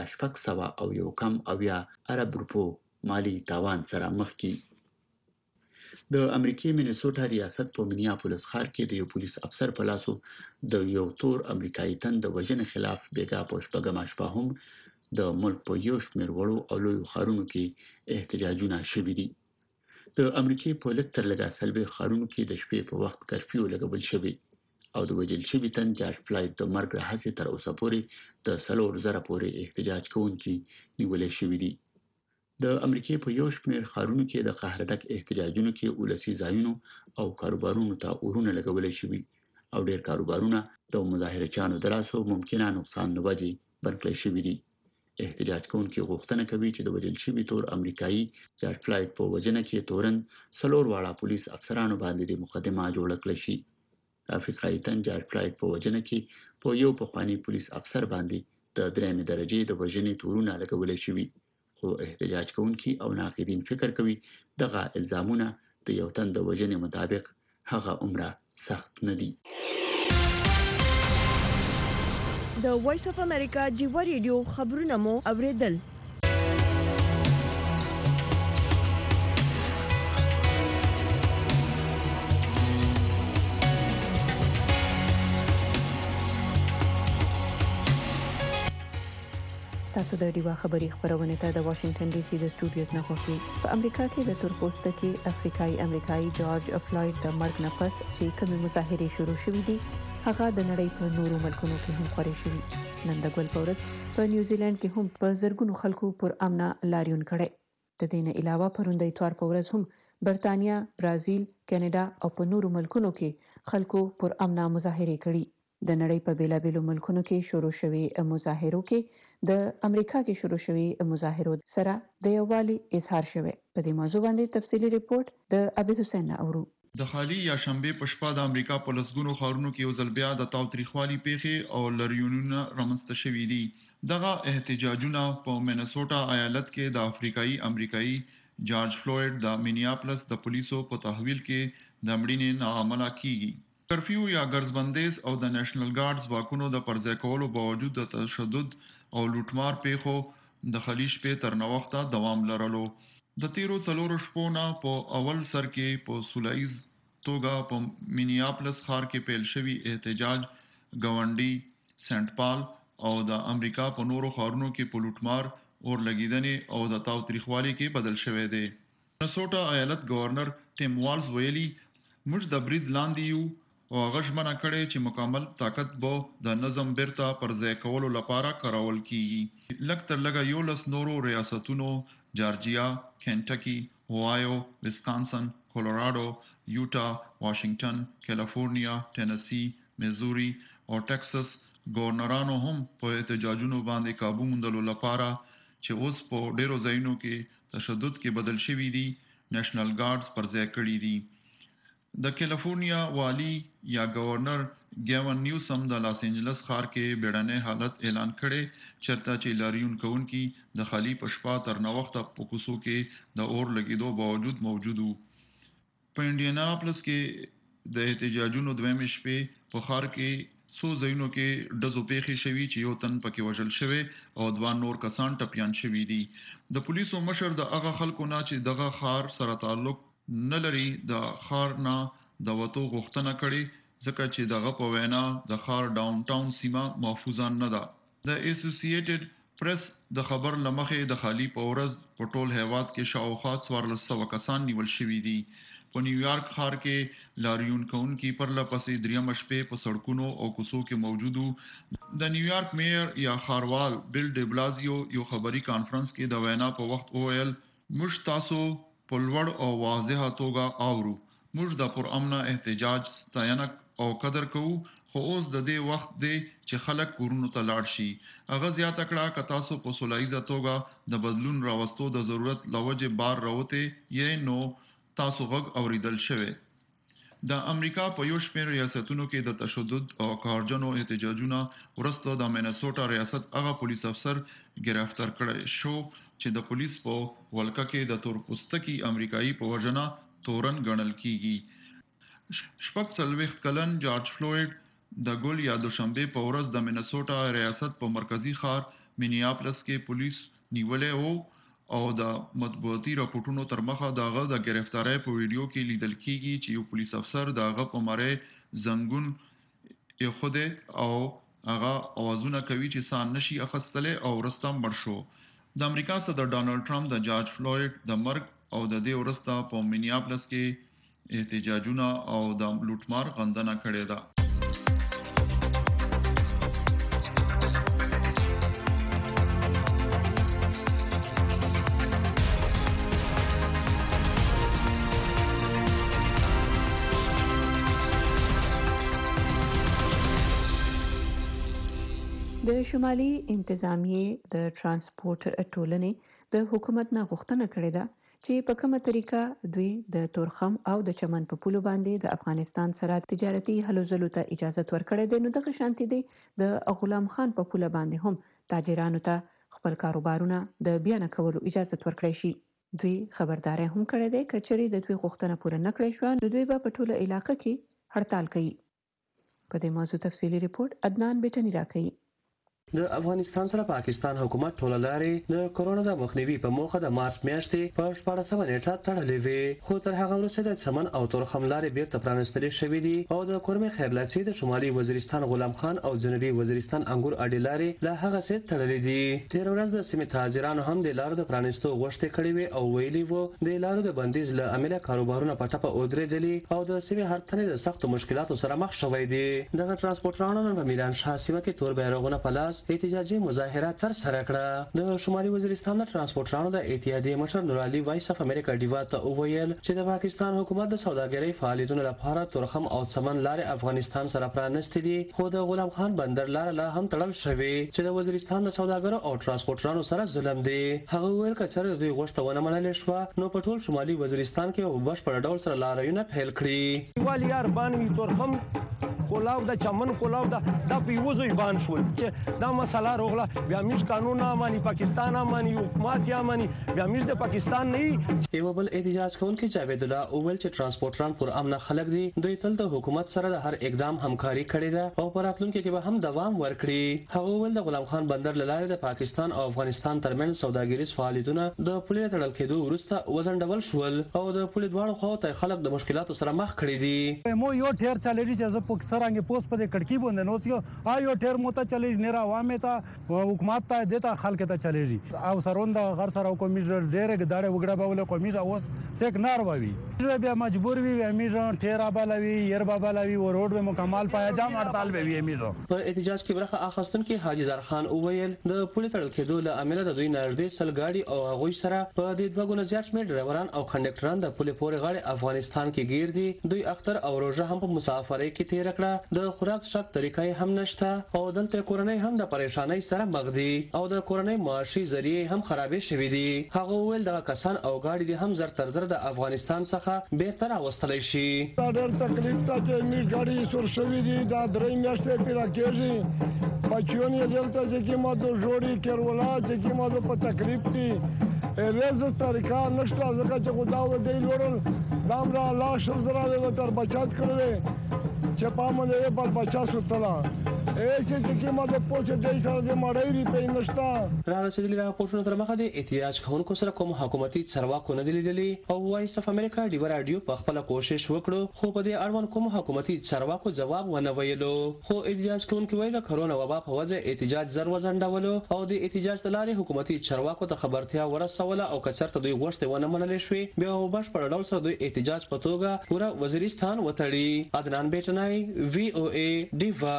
601 ارب روپو مالی تاوان سره مخ کی. د امریکای مینیسوټا ریاست په مینیاپولیس ښار کې د یو پولیس افسر په لاسو د یو تور امریکایي تن د وژنې خلاف بیګا په شپږمه شپه هم د ملک په یو شمېر وړو او لویو ښارونو کې احتجاجونه شوي دي. د امریکای په لږ تر لږه څلوېښت ښارونو کې د شپې په وخت کرفیو لګول شوی او د وژل شوي تن جارج فلایډ د مرګ له هڅې تر اوسه پورې د 4,000 پورې احتجاج کوونکي نیولې شوي دي. د امریکای په یو شمېر ښارونو کې د قهر ډک احتجاجونو کې ولسي ځایونو او کاروبارونو ته اورونه لګولې شوي او ډېر کاروبارونه د مظاهرچیانو د لاسو ممکنه نقصان له وجې بند کړای شوي دي. احتجاج کوونکي غوښتنه کوي چې د وژل شوي تور امریکایي جارج فلایډ په وژنه کې تورن 4 واړه پولیس افسرانو باندې د مقدمه جوړه کړې شي. افریقایي تن جارج فلایډ په وژنه کې په یو پخوانی پولیس افسر باندې د 3 درجې د وژنې تورونه لګولې شوي، خو احتجاج کوونکي او ناقدین فکر کوي دغه الزامونه د یو تن د وژنې مطابق هغه عمره سخت نه دي. د وایس اف امریکا جیوا ریډیو خبرونه مو اوریدل. تاسو د ډیوا خبري خبرونه ته د واشنگټن ډي سي د سټوډیوز نه خوښي. په امریکا کې د تور پوستکي امریکایي جارج فلایډ د مرګ نه پس چې کومې مظاهرې شروع شوې دي هغه د نړۍ په نورو ملکونو کې هم خوري شوې. نن د ګل پورت په نیوزیلند کې هم په زرګونو خلکو پر امن لاریون کړي. د دې نه علاوه پروندې اتوار په ورځ هم برتانیا، برازیل، کاناډا او په نورو ملکونو کې خلکو پر امن مظاهرې کړي. د نړۍ په بیلابېلو ملکونو کې شروع شوي مظاهرو کې د امریکا کې شروع شوي مظاهرو سره د یووالي اظهار شوی. په دې موضوع باندې تفصیلی ریپورت د عبد حسین اورو. د خالی یا شنبه په شپه د امریکا په لسګونو ښارونو کې یو ځل بیا د تاوتریخوالي پیښې او لریونونه رامنځته شوي دي. دغه احتجاجونه په مینیسوټا ایالت کې د امریکایي جارج فلویډ د مینیاپولس د پولیسو په تحویل کې د مړینې نه عمله کیږي. کرفیو یا ګرځبندیز او د نېشنل ګارډز واکونو د پرځای کولو باوجود د تشدد او لوټمار پیښو د خلیج په تر نوښته دوام لرلو. د تیرو 4 شپو نه په اول سر کې په سولایز توګه په مینیاپولس ښار کې پیل شوی احتجاج ګاونډي سنت پال او د امریکا په نورو ښارونو کې په لوټمار اور لګیدنې او د تاوتریخوالي کې بدل شوی دی. مینیسوټا ایالت گورنر ټیم والز ویلي موږ د برید لاندې یو او هغه ژمنه کړې چې مکمل طاقت به د نظم بیرته پر ځای کولو لپاره کارول کیږي. لږ تر لږه 11 نورو ریاستونو جارجیا، کینټکی، اوهایو، ویسکانسن، کولوراډو، یوټا، واشنگټن، کیلیفورنیا، ټینسی، میزوري او ټکساس گورنرانو هم په احتجاجونو باندې قابو موندلو لپاره چې اوس په ډیرو ځایونو کې تشدد کې بدل شوی دي نېشنل ګارډز پر ځای کړی دي. د کیلیفورنیا والی یا گورنر ګیون نیوسم د لاس انجلس ښار کې بیړنۍ حالت اعلان کړي چرته چې لاریون کوونکي د خالی پشپا تر نو وخت په کوڅو کې د اور لګیدو باوجود موجود وو. په انډیاناپولس کې د احتجاجونو دویم شپې په ښار کې څو ځایونو کې ډزو پیښې شوي چې یو تن پکې وژل شوی او دوه نور کسان ټپيان شوي دي. د پولیسو مشر د هغه خلکو نه چې دغه ښار سره تعلق نه لري د ښار نه د وټو غوښتنه کړې ځکه چې دغه په وینا د ښار ډاون ټاون سیمه محفوظه نه ده. د اسوسییټډ پریس د خبر لمخې د خالی په ورځ په ټول هیواد کې شاوخوا 1400 کسان نیول شوي دي. په نیویارک ښار کې لاریون کوونکي پر لپسې دریم شپې په سړکونو او کوڅو کې موجودو. د نیویارک میئر یا ښاروال بیل ډی بلازیو یو خبري کانفرنس کې د وینا په وخت وویل موږ تاسو په لوړ او واضحه توګه اورو. موږ د پرامن احتجاج ستاینه او قدر کوو خو اوس د دې وخت دی چې خلک کورونو ته لاړ شي. هغه زیاته کړه که تاسو په سولهییزه توګه د بدلون راوستو د ضرورت لوجه بار راوته یې نو تاسو غږ اوریدل شوی. د امریکا په یو شمېر ریاستونو کې د تشدد او کارجنو احتجاجونه ورسته د مینیسوټا ریاست هغه پولیس افسر گرفتار کړی شو چې د پولیس په ولکه کې د تور پوستکي امریکایي په وجنه تورن ګڼل کیږي. شپږ څلوېښت کلن جارج فلوید د ګل یا دوشنبه په ورځ د مینیسوټا ریاست په مرکزی ښار مینیاپولس کې پولیس نیولې وو او د مطبوعاتي راپورټونو تر مخه دغه د گرفتاری په ویډیو کې لیدل کیږي چې یو پولیس افسر دغه په مړی زنګون یې خوده او هغه اوازونه کوي چې سان نشي اخستلې او ورسته مړ شو. د امریکا صدر ډانلډ ټرمپ د جارج فلوید د مرګ او د دې ورسته په مینیاپولس کې احتجاجونه او د لوټمار غندنه کړې ده. د شمالي انتظامیې د ترانسپورت ټولنې د حکومت نه غوښتنه کړې ده چې په کومه طریقه دوی د تورخم او د چمن په پولو باندې د افغانستان سره تجارتي هلو ځلو ته اجازه ورکړې ده. نو دغه شانتي دی د غلام خان په پوله باندې هم تاجرانو ته خپل کاروبارونه د بیان کولو اجازه ورکړي شي. دوی خبرداري هم کړې ده کچري د دوی غوښتنه پوره نه کړې شو نو دوی به په ټوله علاقې کې هړتال کوي. په دې موضوع تفصیلی ریپورت عدنان بیٹنی راکوي. د افغانستان سره پاکستان حکومت ټول لارې د کورونا د مخنیوي په موخه د مارچ میاشتې په 14 نیټه تړلې وې خو تر هغه وروسته د چمن او تورخم لارې بیرته پرانستل شوې دي او د کورمه خیرلاسي د شمالي وزیرستان غلام خان او جنوبي وزیرستان انګور اډې لارې له هغه څخه تړلې دي. تیر ورځ د سیمې تاجرانو هم د لارو د پرانستو غوښتنه کړې وې او ویلي وو د لارو د بندیز له امله کاروبارونه په ټپه ودرېدلي او د سیمې هر تنه د سختو مشکلاتو سره مخ شوی دي. دغه ترانسپورټرانو په میران شاه سیمه کې تور بیرغونه په لاس احتجاجي مظاهره تر سره کړه. د شمالي وزیرستان د ترانسپورټرانو د اتحادیې مشر نور علي وایس اف امریکا ډیوا ته وویل چې د پاکستان حکومت د سوداګرۍ فعالیتونو لپاره تورخم او چمن لارې افغانستان سره پرانستې دي خو د غلام خان بندر لار له هم تړل شوی چې د وزیرستان د سوداګرو او ترانسپورټرانو سره ظلم دی. هغه ویل کچره دوی غوښتنه منل شو نو په ټول شمالي وزیرستان کې په بشپړ ډول سره لاریونه پیل کړي. والی یار باندې تورخم کولاو د چمن کولاو د پیوزو بان شول چې دا مسله روغله بیا موږ قانون نه مانی پاکستان مانی حکومت یا مانی بیا موږ د پاکستان نه. یو بل احتجاج کوونکی جاوید الله اول چې ترانسپورټران پر امن خلک دي دوی تل د حکومت سره د هر اقدام همکاري کړې ده او پر راتلونکي کې به هم دوام ورکړي. هغه ول د غلام خان بندر لاره د پاکستان او افغانستان ترمنځ سوداګریز فعالیتونه د پولې تړل کېدو وروسته وزنډول شول او د پولې دواړو خواو ته خلک د مشکلاتو سره مخ کړي دي. مو یو ټیر چالي چې زه په سرانګ پوس په کڑکی باندې نو څو آیو ټیر موته چلی نه را وامه تا حکومت ته دیتا خلک ته چلیږي او سروند غر سره کومیږي ډېر غداړه وګړه بوله کومیږي اوس څوک نار ووي بیا مجبور وي امیږي ټیر ابالوي ير بابالوي و روډ به مکمل پایا جام هړتال به وي امیږي. په احتجاج کې برخه اخستون کې حاجی زار خان اوویل د پولیس تړل کېدو له امله د دوی نږدې سل گاډي او هغوی سره په دې دوه ګونه زیات شمېر ډرایوران او کنډکټران د پولیس پورې غاړي افغانستان کې گیر دي. دوی اختر او روزه هم په مسافرۍ کې تیر کړه کړه د خوراک څښاک طریقې هم نشته او دلته کورنۍ هم د پریشانۍ سره مخ دي او د کورنۍ معاشي ذریعہ هم خرابې شوې دي. هغه ویل د کسان او گاډي دي هم زر تر زر د افغانستان څخه بیرته راوستل شي. دا ډېر تکلیف ته چې می گاډي سور شوې دي دا درې میاشتې پیرا کېږي بچیون یې دلته چې ما د جوړي کېرولا چې ما په تکلیف دي ریز طریقہ نشته ځکه چې خدا و دی لورل دامرا الله شل زرا له تر بچات کړل چې پامنه په بچا سوتلا چې کی ما د پوهه د سره د مړی په نشتا را رسیدلی راپورټونو تر مخه د احتیاج کوونکو سره کوم حکومتي چارواکو نه دي او وایس اف امریکا ډیو رادیو په خپل کوشش وکړو خو په دې اړوند کوم حکومتي چارواکو جواب ونه ویلو. خو احتیاج کوونکو وایي د کرونا وبا په وجه احتجاج زر وزندولو او د احتجاج تلاري حکومتي چارواکو ته خبرتیا ورسوله او کچرته دوی غوښتنه ونه منل شوې بیا وباش په ډول سره دوی احتجاج په توګه پورا وزیرستان وتړي. عدنان بیٹنای وی او ای دیوا.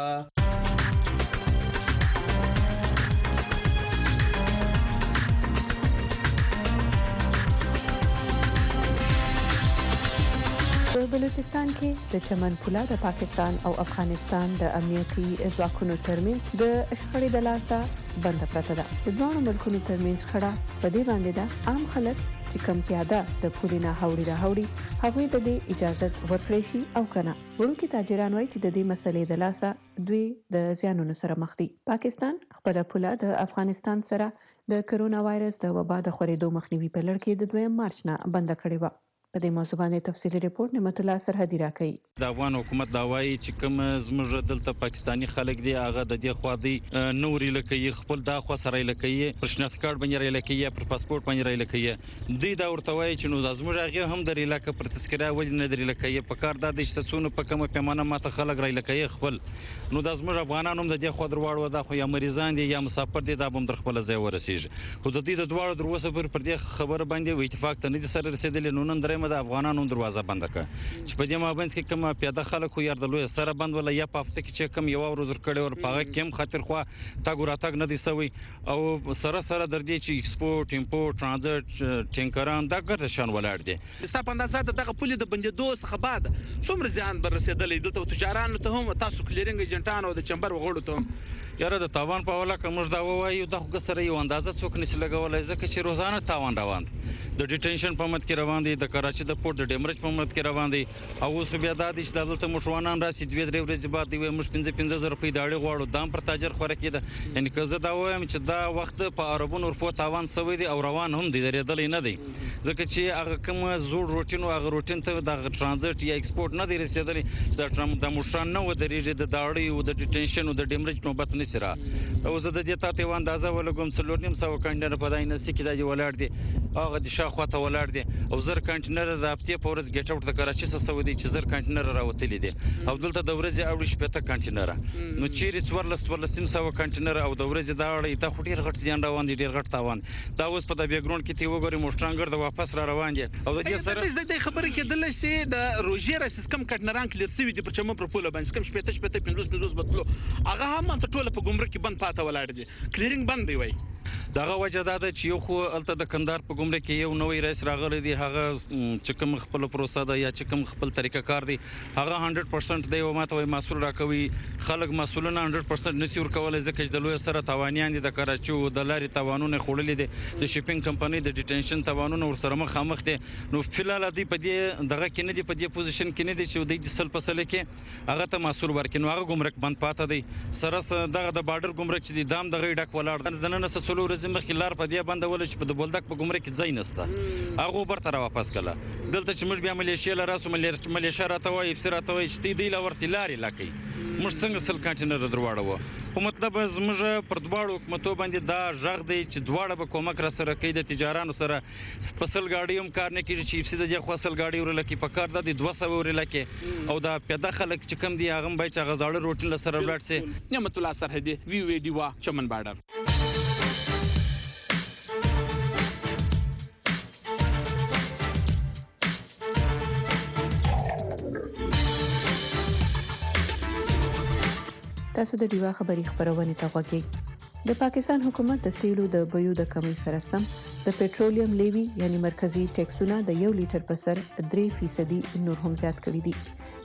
په بلوچستان کې د چمن پوله د پاکستان او افغانستان د امنیتي ځواکونو ترمنځ د شخړې د لاسه بنده پرته ده. د دوه ملکونو ترمنځ شخړه په دې باندې ده عام خلک چې کم پیاده د پولې نه هوړي هغوی ته د اجازه ورکړی شي او کنه. وړوکي تاجران وایي چې د دې مسلې د لاسه دوی د زیانونو سره مخ دي. پاکستان خپل پوله د افغانستان سره د کرونا وایرس د وبا د خورېدو مخنیوي په لړ کې د 2 مارچ نه بنده کړې و. په دې موضوع باندې تفصیلي ریپورت نعمت الله سرحدي راکړي. د افغان حکومت دا وایي چې کوم زموږ دلته پاکستانی خلک دي هغه د دې خوا دی نوري لکه خپل دا خوا سره لکه پر شناخت کارت باندې لکه پر پاسپورت باندې لکه دوی دا ورته وایي چې نو د زموږ هغه هم د لکه پر تذکره ولې نه درې لکه په کار د شتونو په کومه پیمانه ماته خلک را لکه خپل نو د زموږ افغانانو هم د دې خوا درواړو دا خو یا مریضان دي یا مسافر دي دا بم در خپل ځای ورسیږي خو د دې د دواړو دروسه پر دې خبره باندې اتفاق ته نه دي سره رسیدلی. نو نن درې د افغانانو دروازه بند کړه چې په دې مابینځ کې کوم پیاده خلک خو یار د لوی سره بند ولا یا په هفته کې چې کوم یو ورځ کړي ور پاغه کم خاطر خو تاګ راتګ نه دي سوي او سره سره در دې چې ایکسپورت امپورت ترانزیت ټینکران دا ګرځ شان ولاړ دي. ستا په اندازه دغه پولې د بندیدو څخه بعد څومره زیان بر رسیدلې دلته تجارانو ته هم تاسو کلیرنګ ایجنټانو د چمبر وغړو ته یاره د تاوان په ولا کوم دا وایي دغه سره یو اندازه څوک نشي لګولای ځکه چې روزانه تاوان روان د ډیټنشن په مت کې روان دي د کراچي د پورت د ډیمرج په مت کې روان دي او اوس بیا د دې دلته مشروانان راسي 2-3 ورځې بعد دی مش 15,000 روپۍ داړي غواړو دام پر تاجر خوره کېده یعنی که زه دا وایم چې دا وخت په عربونو ورپو تاوان سوي دي او روان هم دي درېدل نه دي ځکه چې هغه کوم زوړ روټین او هغه روټین ته د ترانزیت یا ایکسپورت نه دي رسیدلی چې د مشران نه و درېږي د داړي او د ډیټنشن او د ډیمرج نوبت نه سره او زه د دې تاسو اندازه ولګم 300 کانټینر په داینه سې کې د ولاړ دي هغه د شاخ خواته ولاړ دي او زر کانټینر د هفته په ورځ ګټ اوټ د کراچي څخه سعودي چې زر کانټینر راوتلي دي او دلته د ورځې اوړي شپته کانټینر نو چیرې 1400 کانټینر او د ورځې دا اړې ته خټیر غټ زیان روان دي ډیر غټ تاوان دا اوس په د بیکګراوند کې تی وګوري موشټرانګر د واپس را روان دي او د دې سره د خبرې کېدل چې د روجر سیستم کټنران کلیر سوي دي پر چمن پر پوله باندې کم شپته 50 بدلو هغه هم ته ټوله په ګمرک بند پاته ولاړ دي کلیرینګ بند دی وای دغه وجه دا ده چې یو خو الته د کندهار په ګمرک کې یو نوې رئیس راغلی دی هغه چې کوم خپل پروسه ده یا چې کوم خپل طریقه کار دی هغه 100% دی او ماته وای مسول راکوي خلک مسولونه 100% نسی ورکول ځکه چې د لوی سره توانیان دي د کراچي او د لاري توانونه خړلې دي د شیپینګ کمپنی د ډیټنشن توانونه ور سره مخامخ دي نو فلال دی په دې دغه کې نه دی په دې پوزیشن کې نه دی چې د سل فصله کې هغه ته مسول ورکینو هغه ګمرک بند پاته دی سره دغه د بارډر ګمرک چې دام دغه ډک ولاړ د نن سره څلور ورځې مخکې لار په دې باندې ول چې په بولدک په ګمرک کې ځای نسته هغه برته را واپس کله دلته چې موږ بیا ملیشیا لراسو ملیشیا راته وای افسر راته وای چې دی لورتي لاري لکې موږ څنګه سل کانټینر دروړو خو مطلب زموږ پر دواړو حکومتو باندې دا ژغ دی چې دواړه به کومک را سره کوي د تجارانو سره سپیشل گاډي هم کار نه کوي چې افسر د خپل گاډي ورلکې په کار د 200 ورلکې او دا پیاده خلک چې کم دی هغه به چې غزاړه روټین سره ولاړ سي نعمت الله سرحدي وی وی دیوا چمن بارډر تاسو د دیوا خبري خبرونه ته غوږی د پاکستان حکومت د تیلو د بیو د کمی سره سم د پټرولیم لیوی یعنی مرکزی ټیکسونه د 1 لیټر په سر 3% نور هم زیات کړی دي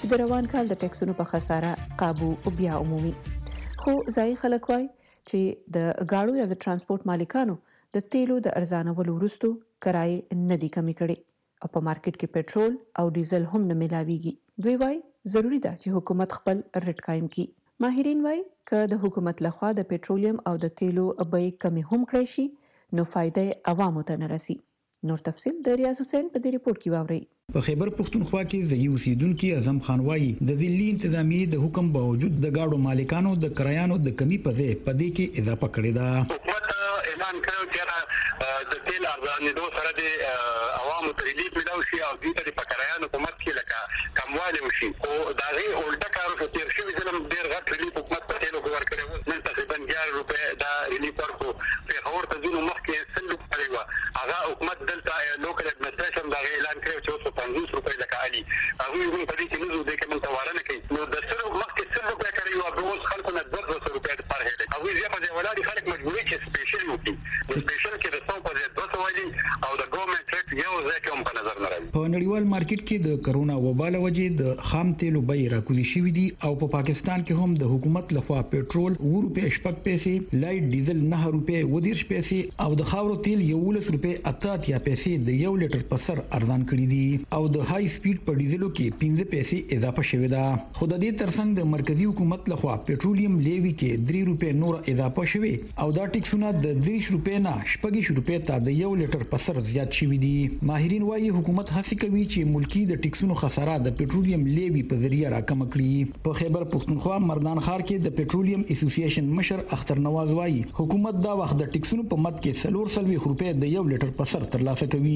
چې د روان کال د ټیکسونو په خساره قابو بیا عمومي. خو ځای خلک وایي چې د گاړو یا د ترانسپورت مالکانو د تیلو د ارزانولو وروسته کرایې نه دي کمې کړي او په مارکیټ کې پټرول او ډیزل هم نه ملاويږي. دوی وایي ضروری ده چې حکومت خپل ریټ قائم کړي. ماهرین وایي که د حکومت لخوا د پټرولیم او د تیلو بیې کمې هم کړی شي نو فائدې عوامو ته نه رسي. نور تفصیل د ریاض حسین په دې ریپورت کې واورئ. په خیبر پختونخوا کې د یو سیدونکو اعظم خان وایي د ذلی انتظامیه د حکم باوجود د گاډو مالکانو د کرایانو د کمی په ځای په دې کې اضافه کړې ده. حکومت اعلان کړو چې د تیل ارزانېدو سره د عوامو ته ریلیف ملاوي شي او دوی ته د کرایانو په مت کې لکه کموالی وشي او دا غي اولټه کارو چې تیر شوی ځلم ډیر غټ ریلیف حکومت ته تیلو ورکړي وو نن تقریبا 11 روپے دا ریلیف ورکو په خبر ته ځینو مخکې سل روپے و هغه حکومت دلته لوکل اډمنسټریشن دا اعلان کړو چې 150 روپے لکه علي هغه هم په دې کې نزو د کوم توارنه کوي نو د سره مخکې سل روپے کړی او به اوس خلکو نه 200 روپے پر هله هغه یې په دې ولادي خلک مجبوري چې سپیشل وکړي د سپیشل کې د 100 په 200 وایي او د ګورنمنت ریټ یو ځای کوم په نظر نه راځي. په نړیوال مارکیټ کې د کرونا وبا له وجې د خام تیلو بیې راکولې شوې دي او په پاکستان کې هم د حکومت لخوا پټرول 2 روپے شپږ پیسې لایټ ډیزل 9 روپے 20 پیسې او د خاورو تیل 11 روپے 88 پیسې د 1 لیټر په سر ارزان کړي دي او د هاي سپیډ په ډیزلو کې 15 پیسې اضافه شوې ده. خو د دې ترڅنګ د مرکزی حکومت لخوا پټرولیم لیوي کې 3 روپے نور اضافه شوې او دا ټیکسونه د 30 روپے نه 14 روپے ته د 1 لیټر په سر زیات شوي دي. ماهرین وايي حکومت هڅه کوي چې ملکی د ټیکسونو خساره د پټرولیم لیوي په ذریعہ راکم کړي. په خیبر پختونخوا مردان ښار کې د پټرولیم اسوسییشن مشر اختر نواز وايي حکومت دا وخت د ټیکسونو په مد کې 4 روپے د 1 لیټر په سر ترلاسه کوي.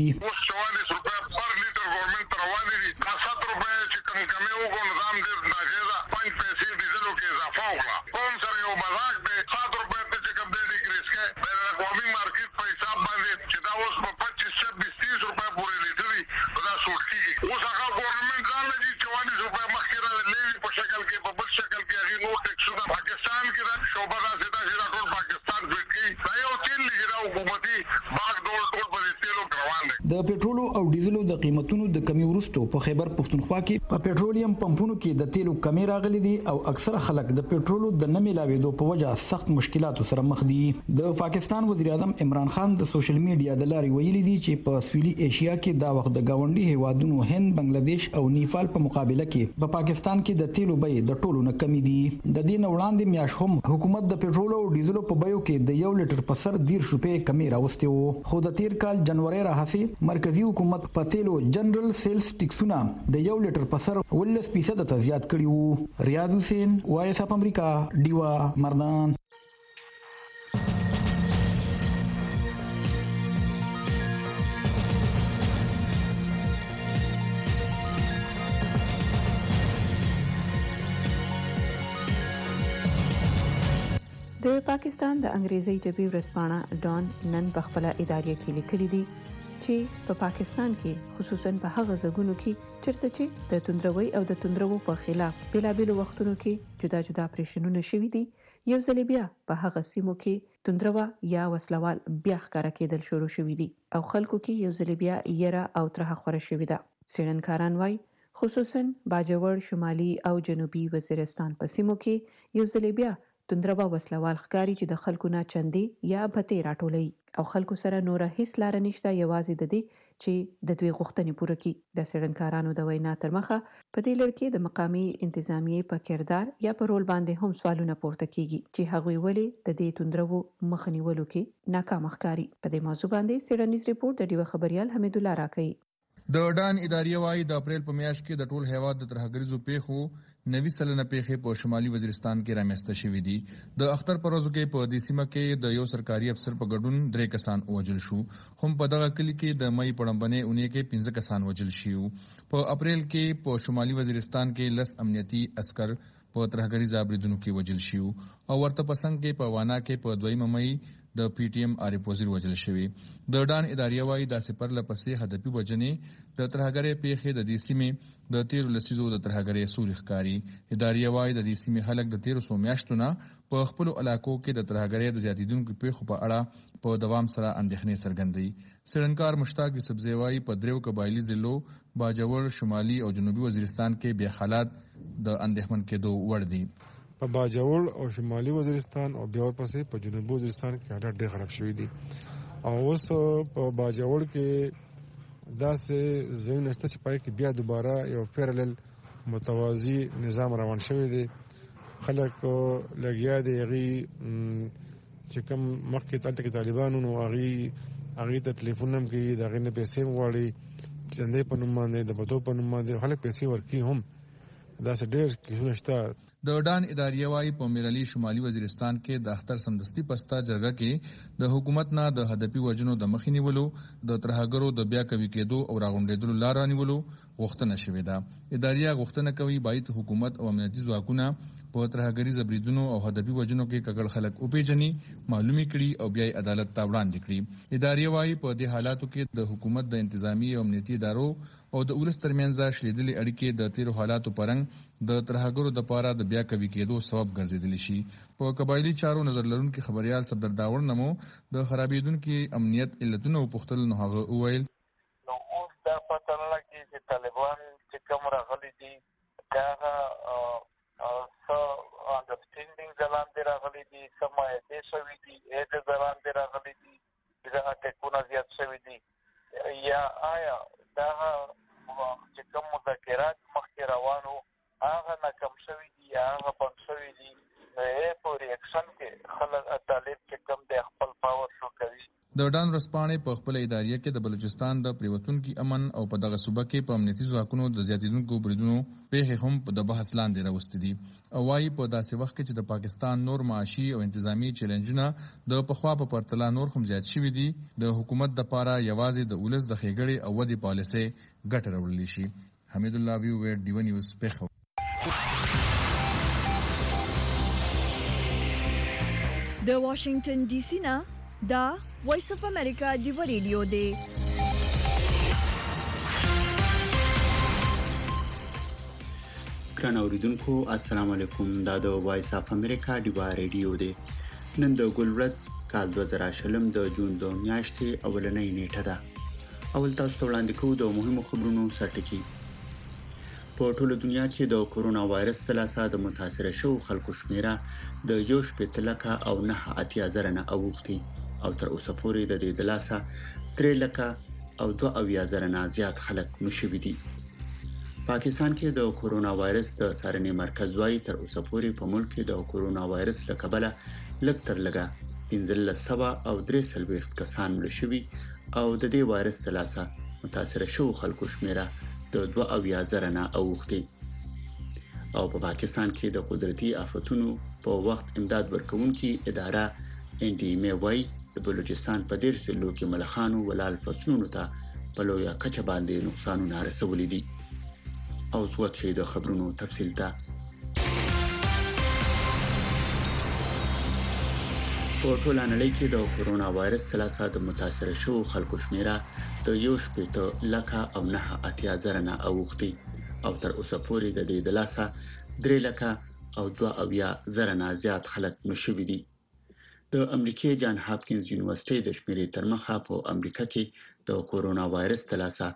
د پټرولو او ډیزلو د قیمتونو د کمی وروسته په خیبر پختونخوا کې په پټرولیم پمپونو کې د تیلو کمی راغلي دي او اکثره خلک د پټرولو د نه ملاوېدو په وجه سخت مشکلاتو سره مخ دي. د پاکستان وزیر اعظم عمران خان د سوشل میډیا د لارې ویلي دي چې په سویلي ایشیا کې دا وخت د گاونډي هیوادونو هند، بنگلاديش او نیپال په مقابله کې په پاکستان کې د تیلو بیې د ټولو نه کمی دي. د دې نه وړاندې میاش هم حکومت د پټرولو او ډیزلو په بیو کې د 1 لیټر په سر 10 روپے کمی راوستي وو. خو د تیر کال جنوري راهسي مرکزی حکومت په تیلو جنرال سیلز ټیکسونه د 1 لیټر په سر 19% ته زیات کړي وو. ریاض حسین وایس اپ امریکا دیوا مردان. د پاکستان د انګریزي ژبې ورځپاڼه ډان نن په خپل ادارې کې لیکلي دي چې په پاکستان کې خصوصا په هغه ځایونو کې چیرته چې د توندروي او د توندرو په خلاف بېلابېلو وختونو کې جدا جدا اپریشنونه شوي دي یو ځل بیا په هغه سیمو کې توندروا یا وسلوال بیا ښکارا کېدل شروع شوي دي او خلکو کې یو ځل بیا یره او ترهه خوره شوې ده. څېړنکاران وایي خصوصا باجوړ، شمالي او جنوبي وزیرستان په سیمو کې یو ځل بیا توندروا وسلوال ښکاري چې د خلکو نه چندې یا بتې راټولوي او خلکو سره نوره هیڅ لار نشته یوازې د دې چې د دوی غوښتنې پوره کړي. د څېړنکارانو د وینا تر مخه په دې لړ کې د مقامي انتظامیې په کردار یا په رول باندې هم سوالونه پورته کیږي چې هغوی ولې د دې توندرو مخه نیولو کې ناکام ښکاري. په دې موضوع باندې څېړنیز ریپورت د ډیوه خبريال حمید الله راکوي. د ډان ادارې وايي د اپریل په میاشت کې د ټول هیواد د ترهګریزو پیښو 90% پیښې په شمالي وزیرستان کې رامنځته شوې دي. د اختر پروازو کې په دې سیمه کې د یو سرکاري افسر په ګډون 3 کسان وژل شو. هم په دغه کلی کې د مې پړمبنې اونۍ کې 15 کسان وژل شو. په اپریل کې په شمالي وزیرستان کې 10 امنیتي عسكر په ترهګریز بریدونو کې وژل شو او ورته پسند کې په وانا کې په 2 مې د پی ټی ایم عارف وزیر وجل شوی. د ډان ادارې وايي دا سپر لپسې هدفي وجنې د ترهګرۍ پیښې د دې سیمې د 13 لسیزو د ترهګرۍ سوري ښکاری. ادارې وايي د دې سیمې خلک د 1300 میاشتو نه په خپل علاقو کې د ترهګرۍ د زیاتیدونکو پیښو په اړه په دوام سره اندېښنې څرګندوي. څېړنکار مشتاق یوسفزی وايي په دریو قبایلي ضلعو باجوړ، شمالي او جنوبي وزیرستان کې بیا حالات د اندېښمن کېدو وړ دي. په باجوړ او شمالي وزیرستان او بیا ورپسې په جنوبي وزیرستان کې حالات ډېر خراب شوي دي. او اوس په باجوړ کې داسې ځایونه شته چې پای کې بیا دوباره یو پیرالل متوازی نظام روان شوی دی. خلک لګیا دي هغې چې کوم مخکې دلته کې طالبانو نو هغې ته ټلیفون هم کوي، د هغې نه پیسې هم غواړي، چندې په نوم باندې، د بدو په نوم باندې خلک پیسې ورکوي. هم داسې ډېر کیسونه شته. د ډان ادارې وايي په میرالي شمالي وزیرستان کې د اختر سمدستي پستا جرګه کې د حکومت نه د هدفي وجنو د مخې نیولو، د ترهګرو د بیا کوي کېدو او راغونډېدلو لار نیولو غوښتنه شوې ده. ادارې غوښتنه کوي باید حکومت او امنیتي ځواکونه په ترهګري زبریدونو او هدفي وجنو کې کګړ خلک وپیژني، معلومي کړي او بیا عدالت ته وړاندې کړي. ادارې وايي په دې حالاتو کې د حکومت د انتظامی او امنیتي ادارو او د ولس ترمنځ شلیدلې اړیکې د تیرو حالاتو پرنګ د ترهګرو د پاره د بیا کوي کېدو سبب ګرځیدلی شي. په قبایلی چارو نظر لرونکي خبريال صدر داور نمو د خرابېدونکو امنیت علتونو پوښتل نو هغه وویل نو اوس دا پته نه لګي چې طالبان چې کوم راغلي دي دا انډرسټینډینګ ځلاندې راغلي دي، سمایې شوي دي، د ځلاندې راغلي دي، دا ټکونه زیات شوي دي، یا آیا دا چې کوم مذاکرات مخکې روانو هغه ناکام شوي دي یا هغه بند شوي دي. په ریاکشن کې خلک طالب چې کوم د خپل پاور شو کوي. د ډان ورسپانې په خپل ادارې کې د بلوچستان د پریوتونکو امن او په دغه صوبه کې په امنیتي ځواکونو د زیاتیدونکو بریدونو پیښې هم د بحث لاندې راوستې دي. او وايي په داسې وخت کې چې د پاکستان نور معاشي او انتظامی چیلنجونه د پخوا په پرتله نور هم زیات شوي دي، د حکومت د پاره یوازې د ولس د ښېګړې او ودې پالیسۍ ګټه راوړلی شي. حمید الله ویو ډیو نیوز پیښور. د واشنگټن ډي سي نه دا وایس اف امریکا ډیو ریډیو دی. ګران اوریدونکو السلام علیکم. دا د وایس اف امریکا ډیو ریډیو دی. نن د ګل ورځ کال 2020 د جون د میاشتې اولنۍ نیټه ده. اول تاسو ته وړاندې کوو د مهمو خبرونو سرټکی. په ټوله دنیا کې د کورونا وایرس تلاسه د متاثر شوو خلکو شمیره د 1.9 نه اوښتي او تر اوسه پورې د دې تلاسه 3.2 نه زیات خلک مشوي دي. پاکستان کې د کورونا وایرس د څارنې مرکز وايي تر اوسه پورې په ملک کې د کورونا وایرس له کبله لږ تر لږه 1543 کسان مړه شوي او د دې وایرس تلاسه متاثر شوو خلکو شمیره د 2.0 نه اوښتي. او په پاکستان کې د قدرتي آفتونو په وخت امداد ورکوونکي اداره ان ډي ام وايي د بلوچستان په ډیر ضلعو کې ملخانو ولال فصلونو ته په لویه کچه باندې نقصانونه رسولي دي. او څوک چې د خبرونو تفصیل ته په ټوله نړۍ کې د کورونا وایرس تلاسه د متاثر شوو خلکو شمیره د 1.9 نه اوښتي او تر اوسه پورې د دې تلاسه 3.2 نه زیات خلک مشوي دي. د امریکای جان هاپکینز یونیورسيټي د شمیرې تر مخه په امریکا کې د کورونا وایرس تلاسه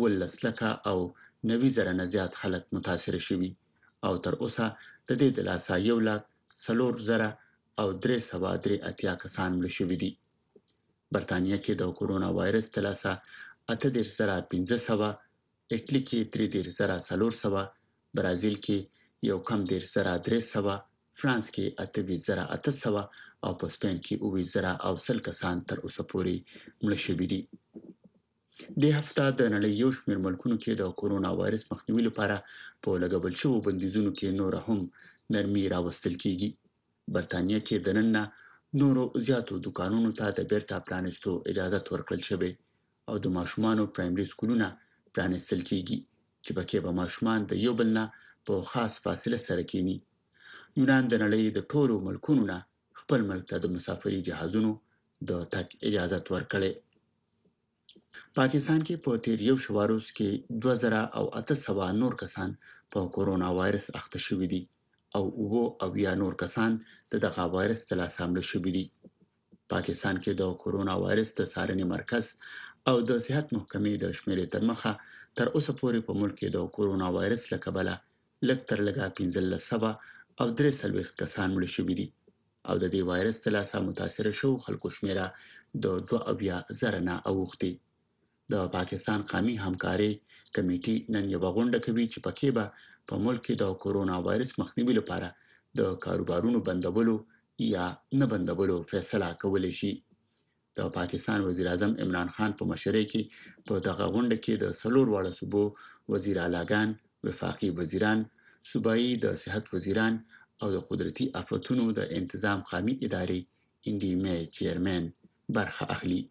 19,000 نه زیات خلک متاثر شوي او تر اوسه د دې تلاسه 1,04,000 او 383 کسان مړه شوي دي. برتانیا کې د کورونا وایرس تلاسه 8,500، اټلی کې 3,400، برازیل کې یو کم 1,300، فرانس کې 8,800 او په سپین کې 9,000 کسان تر اوسه پورې مړه شوي دي. د هفته د نړۍ یو شمېر ملکونو کې د کورونا وایرس مخنیوي لپاره په لګول شوو بندیزونو کې نور هم نرمي راوستل کیږي. برتانیا کې د نن نورو زیاتو دکانونو ته د بیرته پرانیستو اجازه ورکړل شوې او د ماشومانو پرایمري سکولونه پرانیستل کیږي چې پکې به ماشومان د یو بل نه په خاص فاصله سره کینی. یونان د نړۍ د ټولو ملکونو نه خپل ملک ته د مسافري جهازونو د تک اجازه ورکړې. پاکستان کې په تیر یو شواروز کې 2800 نور کسان په کورونا وایرس اخته شوي دي او یا نور کسان دغه وایرس ته لاسامل شوي دي. پاکستان کې د کورونا وایرس د څارنې مرکز او د صحت محکمې د شمیرې تر مخه تر اوسه پورې په ملک کې د کورونا وایرس له کبله لږ تر لږه 1500 او 340 کسان مړه شوي دي او د دې وایرس د لاسه متاثر شو خلکو شمیره د 20,000 نه اوښتې. د پاکستان قومي همکاري کمیټې نن یو غونډه کوي چې پکې به په ملک کې د کورونا وایرس مخنیوي لپاره د کاروبارونو بندولو یا نه بندولو فیصله کولی شي. د پاکستان وزیر اعظم عمران خان په مشرۍ کې په دغه غونډه کې د 4 واړه صوبو وزیر اعلیګان، وفاقي وزیران، صوبایي د صحت وزیران او د قدرتي آفتونو د انتظام قومي ادارې NDMA چیرمن برخه اخلي.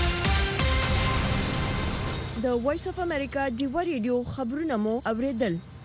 د وایس اف امریکا دی ریډیو خبرونه مو اوریدل.